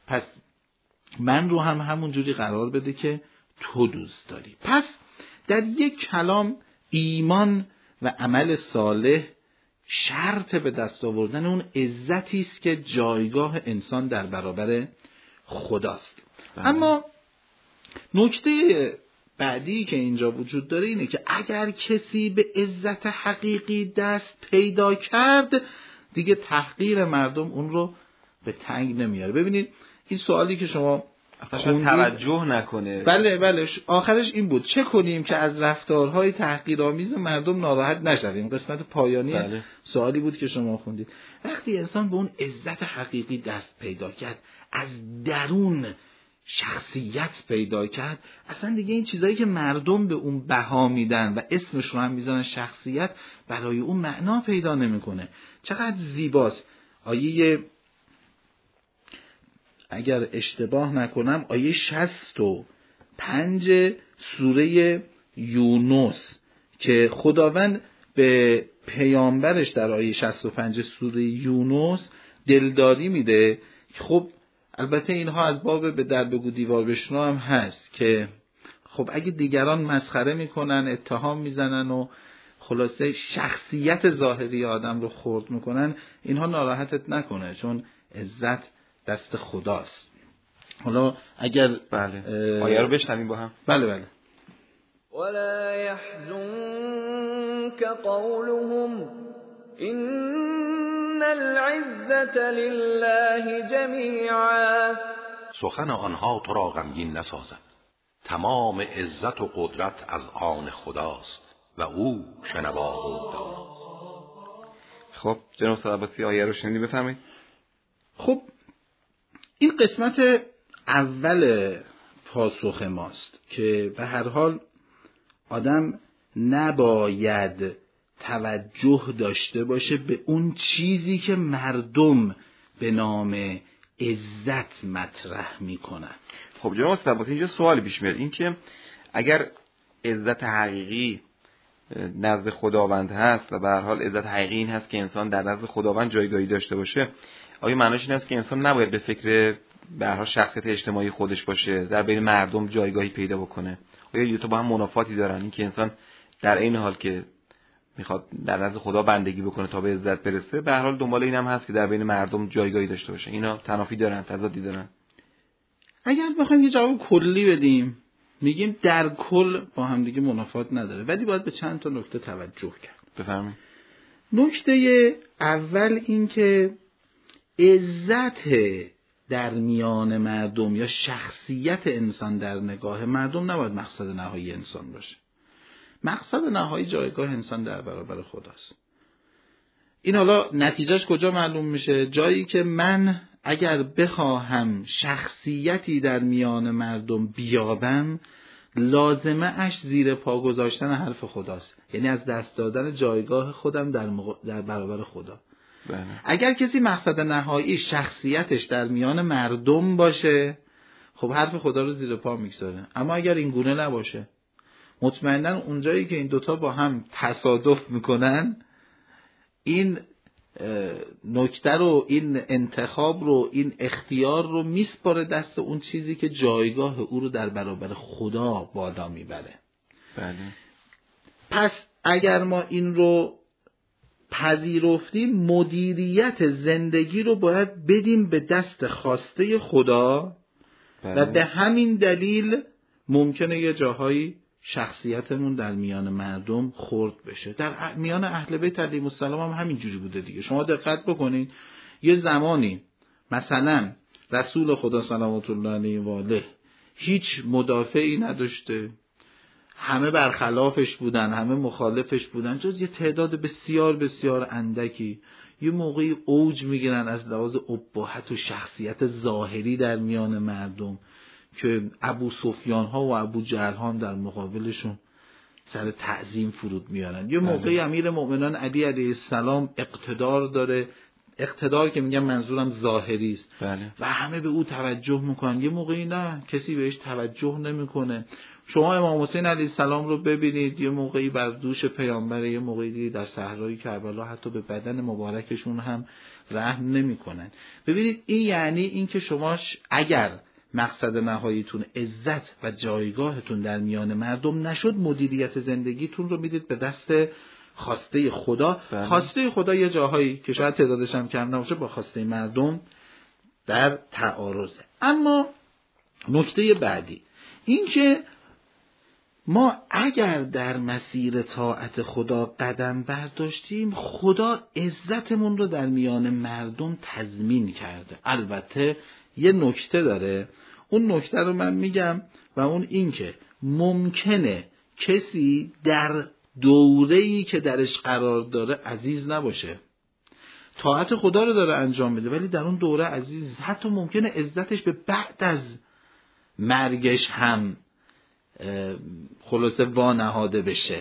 پس من رو هم همون جوری قرار بده که تو دوست داری. پس در یک کلام ایمان و عمل صالح شرط به دست آوردن اون عزتی است که جایگاه انسان در برابر خداست. اما نکته بعدی که اینجا وجود داره اینه که اگر کسی به عزت حقیقی دست پیدا کرد دیگه تحقیر مردم اون رو به تنگ نمیاره. ببینید این سوالی که شما توجه نکنه، بله آخرش این بود چه کنیم که از رفتارهای تحقیرآمیز مردم ناراحت نشویم. قسمت پایانی سوالی بود که شما خوندید. وقتی انسان به اون عزت حقیقی دست پیدا کرد، از درون شخصیت پیدا کرد، اصلا دیگه این چیزایی که مردم به اون بها میدن و اسمش رو هم میذارن شخصیت، برای اون معنا پیدا نمیکنه. چقدر زیباست آیه، اگر اشتباه نکنم آیه 65 سوره یونس که خداوند به پیامبرش در آیه 65 سوره یونس دلداری میده. خب البته اینها از باب به در بگو دیوار بشنو هم هست که خب اگه دیگران مسخره میکنن، اتهام میزنن و خلاصه شخصیت ظاهری آدم رو خرد میکنن، اینها ناراحتت نکنه، چون عزت دست خداست. حالا اگر آیه رو بشنویم با هم. بله ولا يحزنك قولهم ان العزة لله جميعا. سخن آنها تو را غمگین نسازد، تمام عزت و قدرت از آن خداست و او شنوا و داناست. خب جناب صداباسی آیه رو شنیدی، بفهمید. خب این قسمت اول پاسخ ماست که به هر حال آدم نباید توجه داشته باشه به اون چیزی که مردم به نام عزت مطرح میکنن. خب جناب صداباسی اینجا سوالی پیش میاد، این که اگر عزت حقیقی نزد خداوند هست و به هر حال عزت حقیقی این هست که انسان در نزد خداوند جایگاهی داشته باشه، آیا معناش این است که انسان نباید به فکر به هر حال شخصیت اجتماعی خودش باشه، در بین مردم جایگاهی پیدا بکنه؟ آیا این دو تا با هم منافاتی دارن؟ این که انسان در این حال که میخواد در نزد خدا بندگی بکنه تا به عزت برسه، به هر حال دنبال این هم هست که در بین مردم جایگاهی داشته باشه. اینا تنافی دارن، تضادی دارن؟ اگر بخوایم یه جواب کلی بدیم، میگیم در کل با هم دیگه منافات نداره، ولی باید به چند تا نکته توجه کرد. بفرمایید. نکته اول این که عزت در میان مردم یا شخصیت انسان در نگاه مردم نباید مقصد نهایی انسان باشه. مقصد نهایی جایگاه انسان در برابر خداست. این حالا نتیجهش کجا معلوم میشه؟ جایی که من اگر بخواهم شخصیتی در میان مردم بیابم، لازمه اش زیر پا گذاشتن حرف خداست، یعنی از دست دادن جایگاه خودم در برابر خدا. اگر کسی مقصد نهایی شخصیتش در میان مردم باشه، خب حرف خدا رو زیر پا میگذاره. اما اگر این گونه نباشه، مطمئناً اونجایی که این دوتا با هم تصادف میکنن، این نکته رو، این انتخاب رو، این اختیار رو میسپاره دست اون چیزی که جایگاه او رو در برابر خدا بالا میبره. بله. پس اگر ما این رو پذیرفتیم، مدیریت زندگی رو باید بدیم به دست خواسته خدا. و به همین دلیل ممکنه یه جاهایی شخصیتمون در میان مردم خرد بشه. در میان اهل بیت علیهم السلام هم همین جوری بوده دیگه. شما دقت بکنین، یه زمانی مثلا رسول خدا صلوات الله علیه و آله هیچ مدافعی نداشته، همه برخلافش بودن، همه مخالفش بودن، جز یه تعداد بسیار بسیار اندکی یه موقعی اوج میگیرن از لحاظ ابهت و شخصیت ظاهری در میان مردم که ابو سفیان ها و ابو جهل ها در مقابلشون سر تعظیم فرود میارن. یه موقعی امیر مؤمنان علی علیه السلام اقتدار داره، اقتدار که میگم منظورم ظاهری است، و همه به او توجه میکنن. یه موقعی نه، کسی بهش توجه نمیکنه. شما امام حسین علیه السلام رو ببینید، یه موقعی بر دوش پیامبر، یه موقعی دیگه در صحرای کربلا حتی به بدن مبارکشون هم رحم نمی‌کنن. ببینید این یعنی این که شما اگر مقصد نهاییتون عزت و جایگاهتون در میان مردم نشد، مدیریت زندگیتون رو میدید به دست خواسته خدا. خواسته خدا یه جاهایی که شاید تعدادش هم کم نباشه با خواسته مردم در تعارضه. اما نکته بعدی این که ما اگر در مسیر طاعت خدا قدم برداشتیم، خدا عزتمون رو در میان مردم تضمین کرده. البته یه نکته داره، اون نکته رو من میگم و اون این که ممکنه کسی در دوره‌ای که درش قرار داره عزیز نباشه، طاعت خدا رو داره انجام میده ولی در اون دوره عزیز، حتی ممکنه عزتش به بعد از مرگش هم خلاصه وانهاده بشه.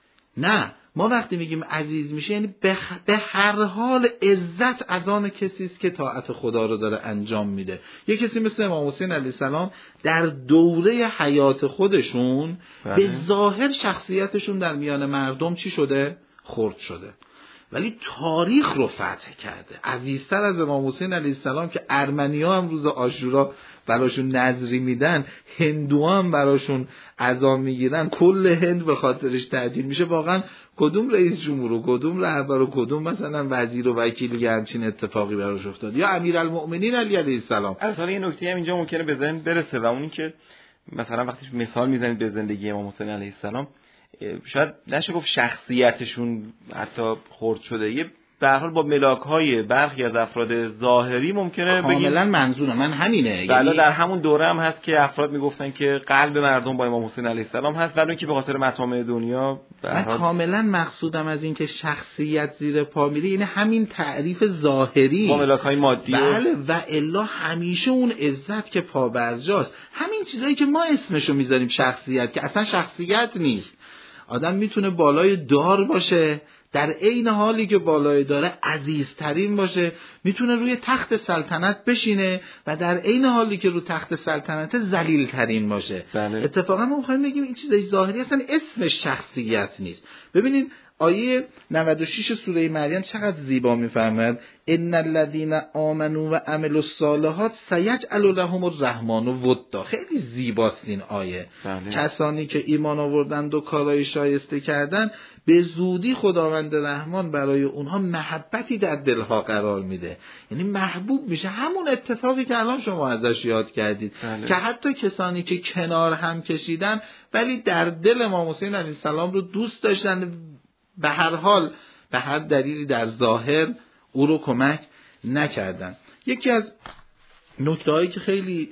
نه، ما وقتی میگیم عزیز میشه یعنی به هر حال عزت از آن کسی است که طاعت خدا رو داره انجام میده. یه کسی مثل امام حسین علیه السلام در دوره حیات خودشون به ظاهر شخصیتشون در میان مردم چی شده؟ خرد شده، ولی تاریخ رو فتح کرده. عزیزتر از امام حسین علیه السلام که ارمنی‌ها هم روز عاشورا براشون نذری میدن، هندوها هم براشون عزا میگیرن، کل هند به خاطرش تعطیل میشه، واقعا کدوم رئیس جمهور و کدوم رهبر و کدوم مثلا وزیر و وکیل همچین اتفاقی براش افتاد؟ یا امیرالمؤمنین علی علیه السلام. البته یه نکته هم اینجا ممکنه به ذهن برسه و اون که مثلا وقتی مثال میزنید به زندگی امام حسین علیه السلام، شاید نشه گفت شخصیتشون حتی خرد شده، یه به هر حال با ملاک‌های برخی از افراد ظاهری ممکنه بگیم کاملا منظور من همینه. یعنی در همون دوره هم هست که افراد میگفتن که قلب مردم با امام حسین علیه السلام هست، ولی اینکه به خاطر مطامع دنیا من کاملا مقصودم از این که شخصیت زیر پا میره یعنی همین تعریف ظاهری با ملاک‌های مادی. بله، و الا همیشه اون عزت که پا برجاست، همین چیزایی که ما اسمشو میذاریم شخصیت، که اصلا شخصیت نیست. آدم میتونه بالای دار باشه، در عین حالی که بالای داره عزیزترین باشه، میتونه روی تخت سلطنت بشینه و در عین حالی که روی تخت سلطنت ذلیل‌ترین باشه. بله. اتفاقا ما می‌خوایم بگیم این چیزای ظاهری اصلا اسمش شخصیت نیست. ببینید آیه 96 سوره مریم چقدر زیبا می‌فرماید: ان الذين آمنوا و عملوا الصالحات سيجعل لهم الرحمن ودا. خیلی زیباست این آیه. بله. کسانی که ایمان آوردند و کارهای شایسته کردند، به زودی خداوند رحمان برای اونها محبتی در دلها قرار میده، یعنی محبوب میشه. همون اتفاقی که الان شما ازش یاد کردید. بله. که حتی کسانی که کنار هم کشیدن ولی در دل امام حسین علیه السلام رو دوست داشتن، به هر حال به هر دلیلی در ظاهر او رو کمک نکردن. یکی از نکته‌هایی که خیلی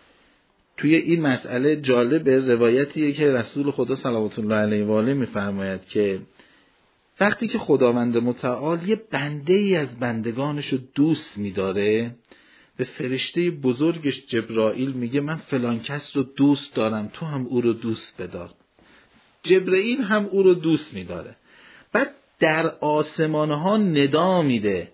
توی این مسئله جالبه، روایتیه که رسول خدا صلوات الله علیه و آله می‌فرماید که وقتی که خداوند متعال یه بنده‌ای از بندگانش رو دوست می‌داره، به فرشته بزرگش جبرائیل میگه من فلان کس رو دوست دارم، تو هم او رو دوست بدار. جبرائیل هم او رو دوست می‌داره. بعد در آسمان ها ندا میده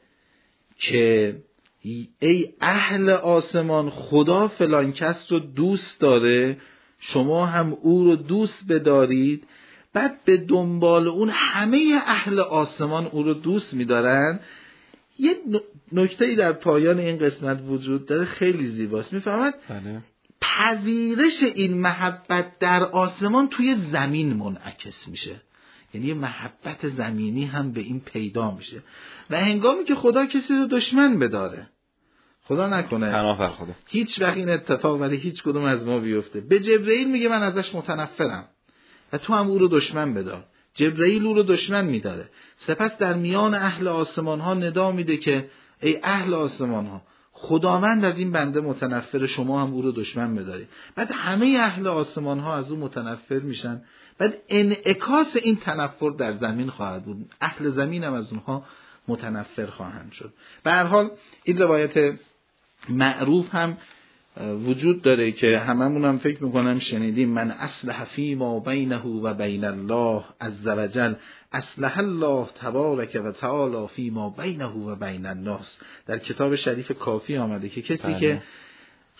که ای اهل آسمان، خدا فلان کس رو دوست داره، شما هم او رو دوست بدارید. بعد به دنبال اون همه اهل آسمان او رو دوست میدارن. یه نکته‌ای در پایان این قسمت وجود داره خیلی زیباست. میفهمد پذیرش این محبت در آسمان توی زمین منعکس میشه، یعنی محبت زمینی هم به این پیدا میشه. و هنگامی که خدا کسی رو دشمن بداره، خدا نکنه پناه خدا، هیچ وقت این اتفاق ولی هیچ کدوم از ما بیفته، به جبرائیل میگه من ازش متنفرم و تو هم او رو دشمن بدار. جبرائیل او رو دشمن میداره. سپس در میان اهل آسمان ها ندا میده که ای اهل آسمان ها، خداوند از این بنده متنفر، شما هم او رو دشمن بدارید. بعد همه اهل آسمان ها از او متنفر میشن. بعد انعکاس این تنفر در زمین خواهد بود، اهل زمین هم از اونها متنفر خواهند شد. به هر حال این روایت معروف هم وجود داره که هممون هم فکر میکنم شنیدیم: من اصلح فی ما بینه و بین الله عز وجل اصلح الله تبارک و تعالی فی ما بینه و بین الناس. در کتاب شریف کافی آمده که کسی که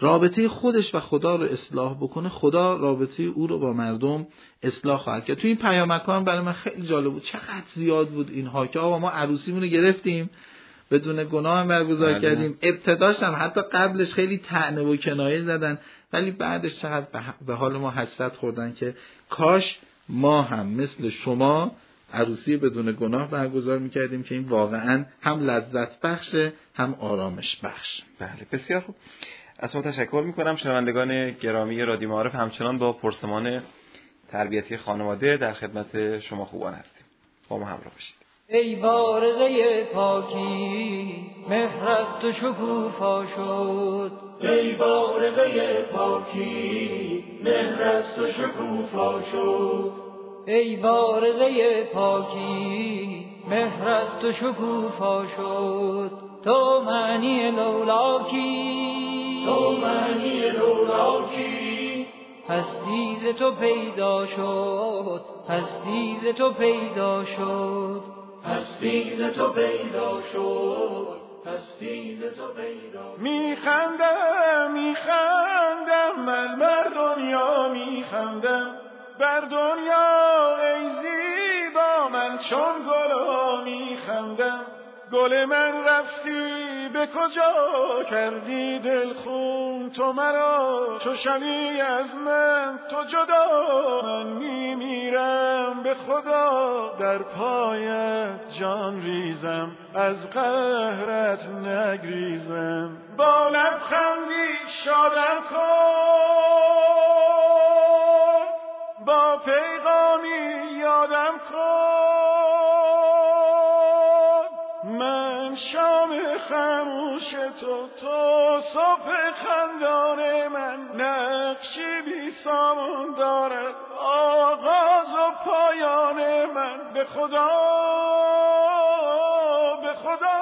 رابطه خودش و خدا رو اصلاح بکنه، خدا رابطه او رو با مردم اصلاح خواهد کرد. تو این پیامک‌ها هم برای من خیلی جالب بود، چقدر زیاد بود اینها که آقا ما عروسیمون رو گرفتیم بدون گناه هم برگزار کردیم. ابتداش هم حتی قبلش خیلی طعنه و کنایه زدن، ولی بعدش چقدر به حال ما حسرت خوردن که کاش ما هم مثل شما عروسی بدون گناه برگزار میکردیم که این واقعا هم لذت بخشه هم آرامش بخش. بله بسیار خوب، از شما تشکر میکنم. شنوندگان گرامی رادیو معارف همچنان با پرسمان تربیتی خانواده در خدمت شما خوبان هستیم، با ما همراه باشید. ای بارقه پاکی مهر از تو شکوفا شد، ای بارقه پاکی مهر از تو شکوفا شد، ای بارقه پاکی مهر از تو شکوفا شد، تو معنی لولاکی، تو معنی لولاکی، هستی ز تو پیدا شد، هستی ز تو پیدا شد، هستی ز تو پیدا شد، هستی ز تو پیدا. میخندم میخندم من بر دنیا میخندم، بر دنیا ای زیبا من چون گل میخندم، گل من رفتی به کجا کردی دل خون تو مرا، چو شمی از من تو جدا، من میمیرم به خدا در پایت جان ریزم، از قهرت نگریزم، با لبخندی شادم کن، با پیغامی یادم کن، من شام خاموش تو، تو صبح خندان من، نقشی بی سامان دارد آغاز و پایان من، به خدا به خدا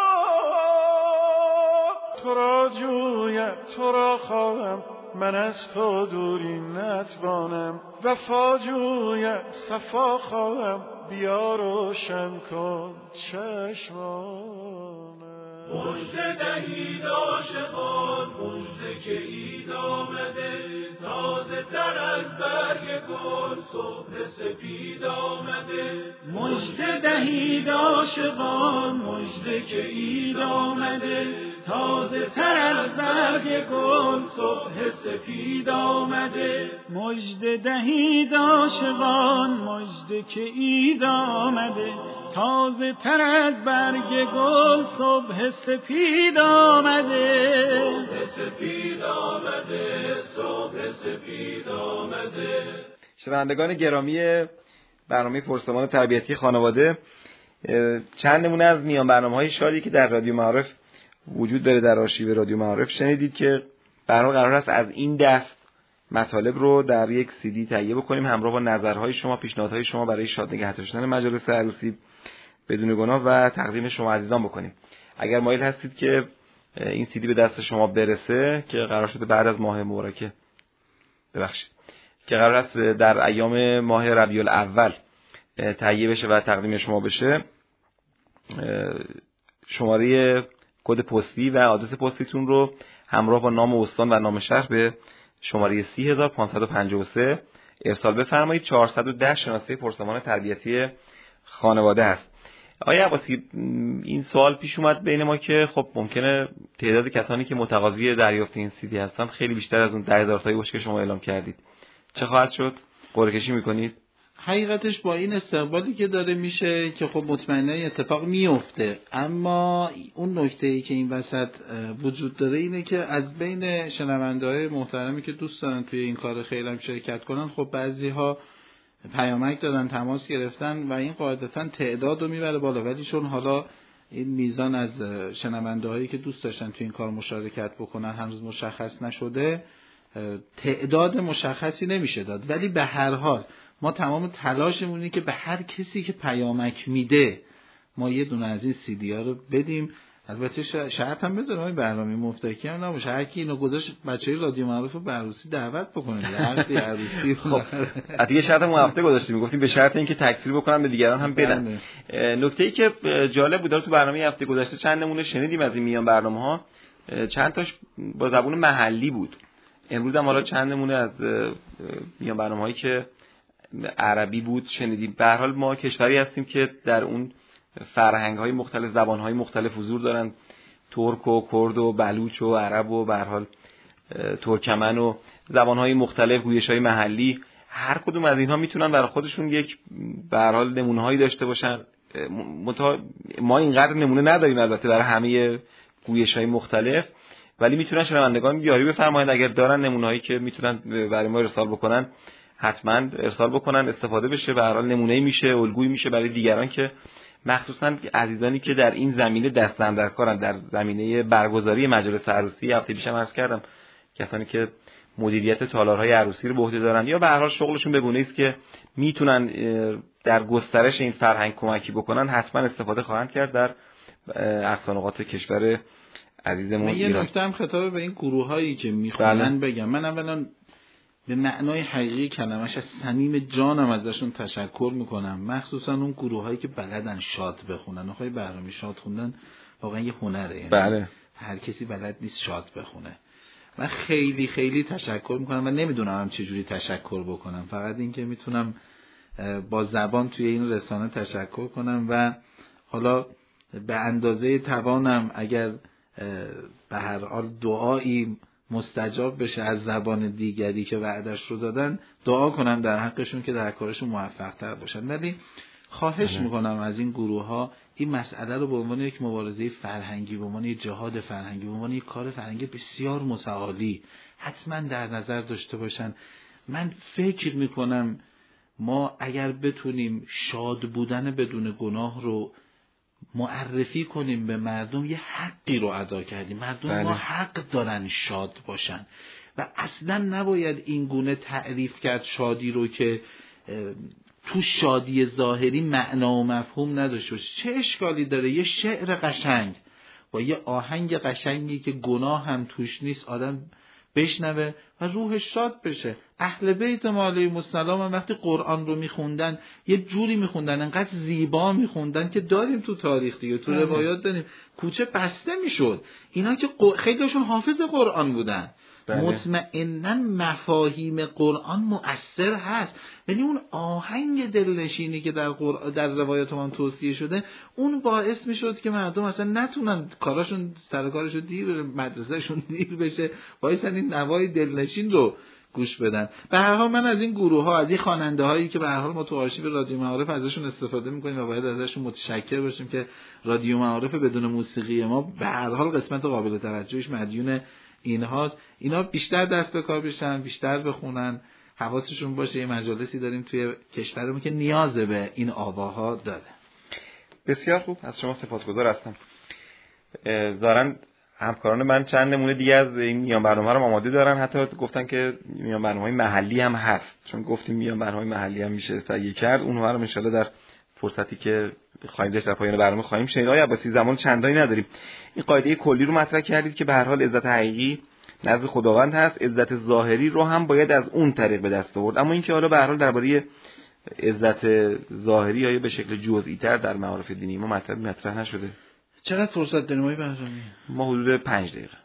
تو را جویم تو را خواهم، من از تو دوری نتوانم، وفا جویم صفا خواهم، بیا روشن کن چشمانم. مژده دهید عاشقان، مژده که عید آمده، تازه تر از برگ گل صبح سپید آمده، مژده دهید عاشقان، مژده که عید آمده، تازه تر از برگ گل صبح سپید آمده، مژده دهید عاشقان، مژده که عید آمده، تازه تر از برگ گل صبح سپید آمده، صبح سپید آمده، صبح سپید آمده. شنوندگان گرامی برنامه پرسمان تربیتی خانواده، چند نمونه از میان برنامه‌های شادی که در رادیو معارف وجود داره در آرشیو رادیو معارف شنیدید که برنامه قرار است از این دست مطالب رو در یک CD تهیه بکنیم همراه با نظرهای شما، پیشنهادهای شما برای شاد نگه داشتن مجالس عروسی بدون گناه و تقدیم شما عزیزان بکنیم. اگر مایل هستید که این CD به دست شما برسه که قرار شده بعد از ماه مبارکه که قرار است در ایام ماه ربیع الاول تهیه بشه و تقدیم شما بشه، شماره کد پستی و آدرس پستیتون رو همراه با نام استان و نام شهر به شماره 30553 ارسال بفرمایید. 410 شناسه پرسمان تربیتی خانواده است. آقای عباسی، این سوال پیش اومد بین ما که خب ممکنه تعداد کسانی که متقاضی دریافت این CD هستن خیلی بیشتر از اون 10,000 تایی باشه که شما اعلام کردید. چه خواهد شد؟ قرعه کشی میکنید؟ حقیقتش با این استقبالی که داره میشه که خب مطمئنا اتفاق میفته، اما اون نکته‌ای که این وسط وجود داره اینه که از بین شنونده‌های محترمی که دوست دارن توی این کار خیرم شرکت کنن، خب بعضی‌ها پیامک دادن، تماس گرفتن و این قاعدتاً تعداد رو میبره بالا، ولی چون حالا این میزان از شنونده‌هایی که دوست داشتن توی این کار مشارکت بکنن هنوز مشخص نشده، تعداد مشخصی نمیشه داد، ولی به هر حال ما تمام تلاشمون اینه که به هر کسی که پیامک میده ما یه دونه از این CD ها رو بدیم. البته شرط هم بذارم این برنامه مفتکی هم نباشه، هر کی اینو گذاشت بچه‌ی رادیو معروف رو به عروسی دعوت بکنه، هر عروسی. خب دیگه شرط ما هفته گذاشتیم، میگفتیم به شرط اینکه تکثیر بکنن به دیگران هم بدن. نکته‌ای که جالب بود تو برنامه هفته گذشته چند نمونه شنیدیم از این میان برنامه‌ها، چند تاش با زبان محلی بود. امروز هم حالا چند نمونه از میان برنامه‌هایی که عربی بود شنیدیم. به هر حال ما کشوری هستیم که در اون فرهنگ‌های مختلف، زبان‌های مختلف حضور دارن، ترک و کرد و بلوچ و عرب و به هر حال ترکمن و زبان‌های مختلف، گویش‌های محلی. هر کدوم از اینها میتونن برای خودشون یک به هر حال نمونه‌هایی داشته باشن. ما اینقدر نمونه نداریم البته برای همه گویش‌های مختلف، ولی میتونن شنوندگان یاری بفرمایند اگر دارن نمونه‌هایی که میتونن برای ما ارسال بکنن، حتما ارسال بکنن، استفاده بشه. به هر حال نمونه‌ای میشه، الگویی میشه برای دیگران که مخصوصا عزیزانی که در این زمینه دست در کارن، در زمینه برگزاری مجالس عروسی. هفته پیشم عرض کردم کسانی که مدیریت تالارهای عروسی رو به عهده دارن یا به هر حال شغلشون به گونه‌ای است که میتونن در گسترش این فرهنگ کمکی بکنن، حتما استفاده خواهند کرد در اقصانقاط کشور عزیزمون ایران. یه نکته هم خطاب به این گروه‌هایی که میخوانن بگم. من اولا به معنای حقیقی کلمش از صمیم جانم ازشون تشکر میکنم، مخصوصا اون گروه‌هایی که بلدن شاد بخونن. آخه برنامه شاد خوندن واقعا یه هنره، یعنی بله. هر کسی بلد نیست شاد بخونه. من خیلی خیلی تشکر میکنم و نمیدونم هم چجوری تشکر بکنم، فقط این که میتونم با زبان توی این رسانه تشکر کنم و حالا به اندازه توانم اگر به هر حال دعایی مستجاب بشه از زبان دیگری که وعدش رو دادن، دعا کنم در حقشون که در کارشون موفق تر باشن. ولی خواهش میکنم از این گروه ها این مسئله رو به عنوان یک مبارزه فرهنگی، به عنوان یک جهاد فرهنگی، به عنوان یک کار فرهنگی بسیار متعالی حتما در نظر داشته باشن. من فکر میکنم ما اگر بتونیم شاد بودن بدون گناه رو معرفی کنیم به مردم، یه حقی رو ادا کردیم. مردم ما حق دارن شاد باشن و اصلا نباید این گونه تعریف کرد شادی رو که تو شادی ظاهری معنا و مفهوم نداشته باشه. چه اشکالی داره یه شعر قشنگ با یه آهنگ قشنگی که گناه هم توش نیست آدم بشنوه و روحش شاد بشه؟ اهل بیت ما علیهم السلام هم وقتی قرآن رو میخوندن یه جوری میخوندن، انقدر زیبا میخوندن که داریم تو تاریخ دیگه، تو روایات داریم کوچه بسته میشد. اینا که خیلیشون حافظ قرآن بودن، مطمئناً مفاهیم قرآن مؤثر هست، ولی اون آهنگ دلنشینی که در روایات ما توصیه شده اون باعث میشد که مردم اصلا نتونن کاراشون سر کارشون دیر بره، مدرسهشون دیر بشه، باعث این نوای دلنشین رو گوش بدن. به هر حال من از این گروه ها، از این خواننده هایی که به هر حال ما تو آرشیو رادیو معارف ازشون استفاده میکنیم و باید ازشون متشکر باشیم که رادیو معارف بدون موسیقی ما به هر حال قسمت قابل توجهش مدیون اینهاست. اینا بیشتر دست به کار بشن، بیشتر بخونن، حواسشون باشه. یه مجالسی داریم توی کشورمون که نیاز به این آواها داره. بسیار خوب، از شما سپاسگزار هستم. ظاهراً همکاران من چند نمونه دیگه از این میان برنامه رو آماده دارن، حتی گفتن که میان برنامه‌های محلی هم هست، چون گفتیم میان برنامه‌های محلی هم میشه تهیه کرد. اونها رو ان شاءالله در فرصتی که خواهیم داشت در پایان برنامه خواهیم شنید. آیا عباسی زمان چندانی نداریم. این قاعده کلی رو مطرح کردید که به هر حال عزت حقیقی نزد خداوند هست، عزت ظاهری رو هم باید از اون طریق به دست آورد. اما اینکه حالا به هر حال درباره عزت ظاهری یا به شکل جزئی تر در معارف دینی ما مطرح نشده. چقدر فرصت داریم آقای بهرامی؟ ما حدود 5 دقیقه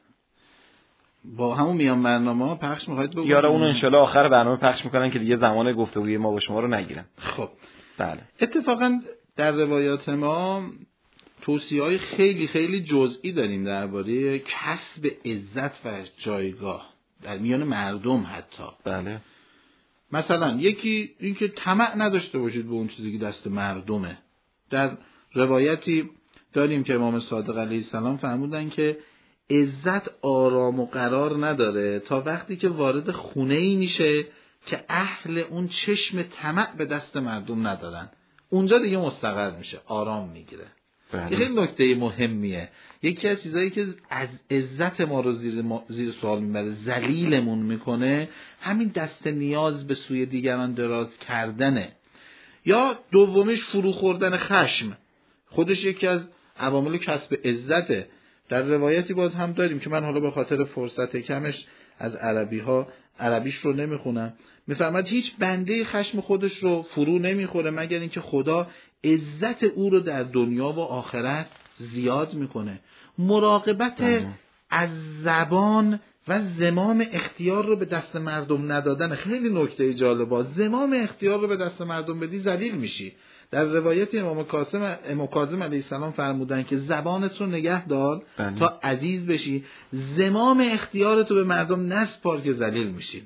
با همون میان برنامه پخش می‌خواید بگید؟ یا اونو ان شاءالله آخر برنامه پخش می‌کنن که دیگه زمان گفتگوی ما با شما رو نگیرن. خب بله. اتفاقا در روایات ما توصیه‌های خیلی خیلی جزئی داریم درباره کسب عزت و جایگاه در میان مردم حتی. بله. مثلا یکی اینکه طمع نداشته باشید به اون چیزی که دست مردمه. در روایتی داریم که امام صادق علیه السلام فرمودن که عزت آرام و قرار نداره تا وقتی که وارد خونه‌ای میشه که اهل اون چشم طمع به دست مردم ندارن. اونجا دیگه مستقر میشه، آرام میگیره. این نکته مهمیه. یکی از چیزایی که از عزت ما رو زیر سوال میبره، ذلیلمون میکنه، همین دست نیاز به سوی دیگران دراز کردنه. یا دومیش فرو خوردن خشم، خودش یکی از عوامل کسب عزته. در روایتی باز هم داریم که من حالا به خاطر فرصت کمش از عربیش رو نمیخونم، میفرماد هیچ بنده خشم خودش رو فرو نمیخوره مگر اینکه خدا عزت او رو در دنیا و آخرت زیاد میکنه. مراقبت از زبان و زمام اختیار رو به دست مردم ندادن. خیلی نکته جالبه. زمام اختیار رو به دست مردم بدی ذلیل میشی. در روایت امام کاظم علیه السلام فرمودن که زبانت رو نگه دار تا عزیز بشی، زمام اختیارت رو به مردم نسپار که ذلیل میشی.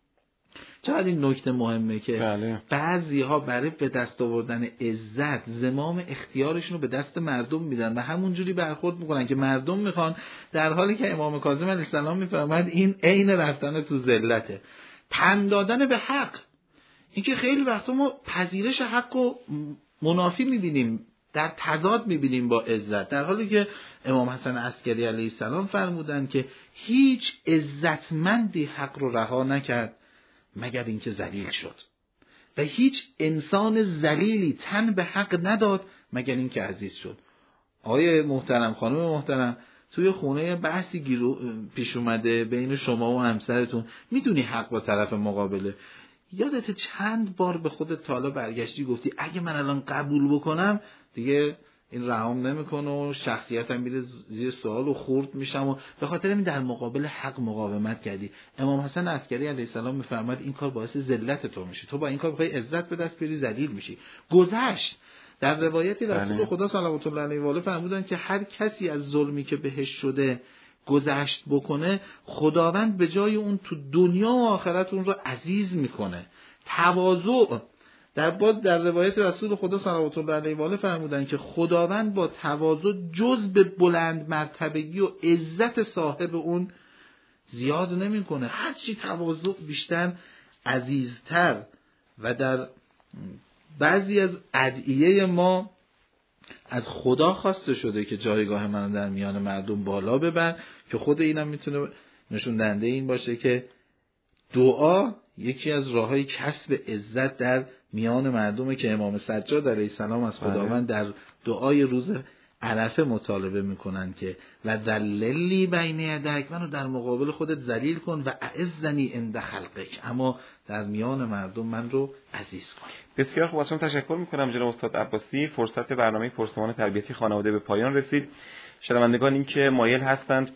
چقدر این نکته مهمه که بعضی‌ها برای به دست آوردن عزت زمام اختیارشون رو به دست مردم میدن و همونجوری برخورد میکنن که مردم میخوان، در حالی که امام کاظم علیه السلام میفرماید این عین رفتن تو ذلته. تن دادن به حق، اینکه خیلی وقتا ما پذیرش حق رو منافی میبینیم، در تضاد میبینیم با عزت، در حالی که امام حسن عسکری علیه السلام فرمودن که هیچ عزتمندی حق رو رها نکرد مگر اینکه ذلیل شد و هیچ انسان ذلیلی تن به حق نداد مگر اینکه عزیز شد. آقای محترم، خانم محترم، توی خونه بحثی پیش اومده بین شما و همسرتون، میدونی حق با طرف مقابله، یادت چند بار به خودت تالا برگشتی گفتی اگه من الان قبول بکنم دیگه این رحم نمیکنه و شخصیتم میره زیر سوال و خورد میشم و به خاطر این در مقابل حق مقاومت کردی. امام حسن عسکری علیه السلام میفرماد این کار باعث ذلت تو میشه، تو با این کار بخوای عزت به دست بیاری ذلیل میشی. گذشت در روایتی رسول خدا صلوات الله علیه و آله فرمودن که هر کسی از ظلمی که بهش شده گذشت بکنه، خداوند به جای اون تو دنیا و آخرت اون رو عزیز میکنه. تواضع در روایت رسول خدا صلوات الله علیه و آله فرمودن که خداوند با تواضع جز به بلند مرتبگی و عزت صاحب اون زیاد نمیکنه. هر چی تواضع بیشتر عزیزتر. و در بعضی از ادعیه ما از خدا خواسته شده که جایگاه من در میان مردم بالا ببر، که خود اینم میتونه نشون دهنده این باشه که دعا یکی از راههای کسب عزت در میان مردمه که امام سجاد علیه السلام از خداوند در دعای روز عرفه مطالبه میکنن که و ذللی بین یدک، منو در مقابل خودت ذلیل کن و اعزنی عند خلقک، اما در میان مردم من رو عزیز کن. بسیار خوب، از شما تشکر میکنم جناب استاد عباسی. فرصت برنامه پرسمان تربیتی خانواده به پایان رسید. شنوندگان این که مایل هستند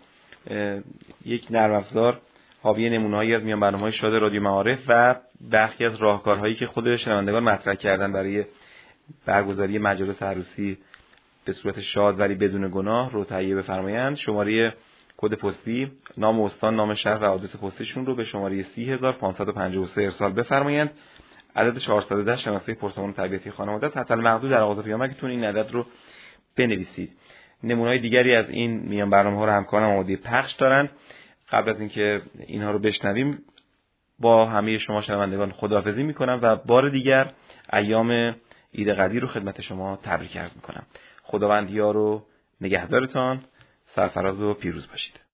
یک نرم افزار حاوی نمونه‌هایی از میان برنامه‌های شاد رادیو معارف و برخی از راهکارهایی که خود شنوندگان مطرح کردن برای برگزاری مجالس عروسی به صورت شاد ولی بدون گناه رو تهیه بفرمایند. شماره کد پستی، نام استان، نام شهر و آدرس پستشون رو به شماره 30553 ارسال بفرمایند. عدد 410 شناسه پرسمان تربیتی خانواده است. حتی المقدور در آغاز پیامکتون این عدد رو بنویسید. نمونه‌های دیگری از این میان برنامه‌ها رو همکاران آماده پخش دارند. قبل از اینکه اینها رو بشنویم با همه شما شنوندگان خداحافظی میکنم و بار دیگر ایام عید قدیر رو خدمت شما تبریک عرض میکنم. خداوند یار و نگهدارتان، سرفراز و پیروز باشید.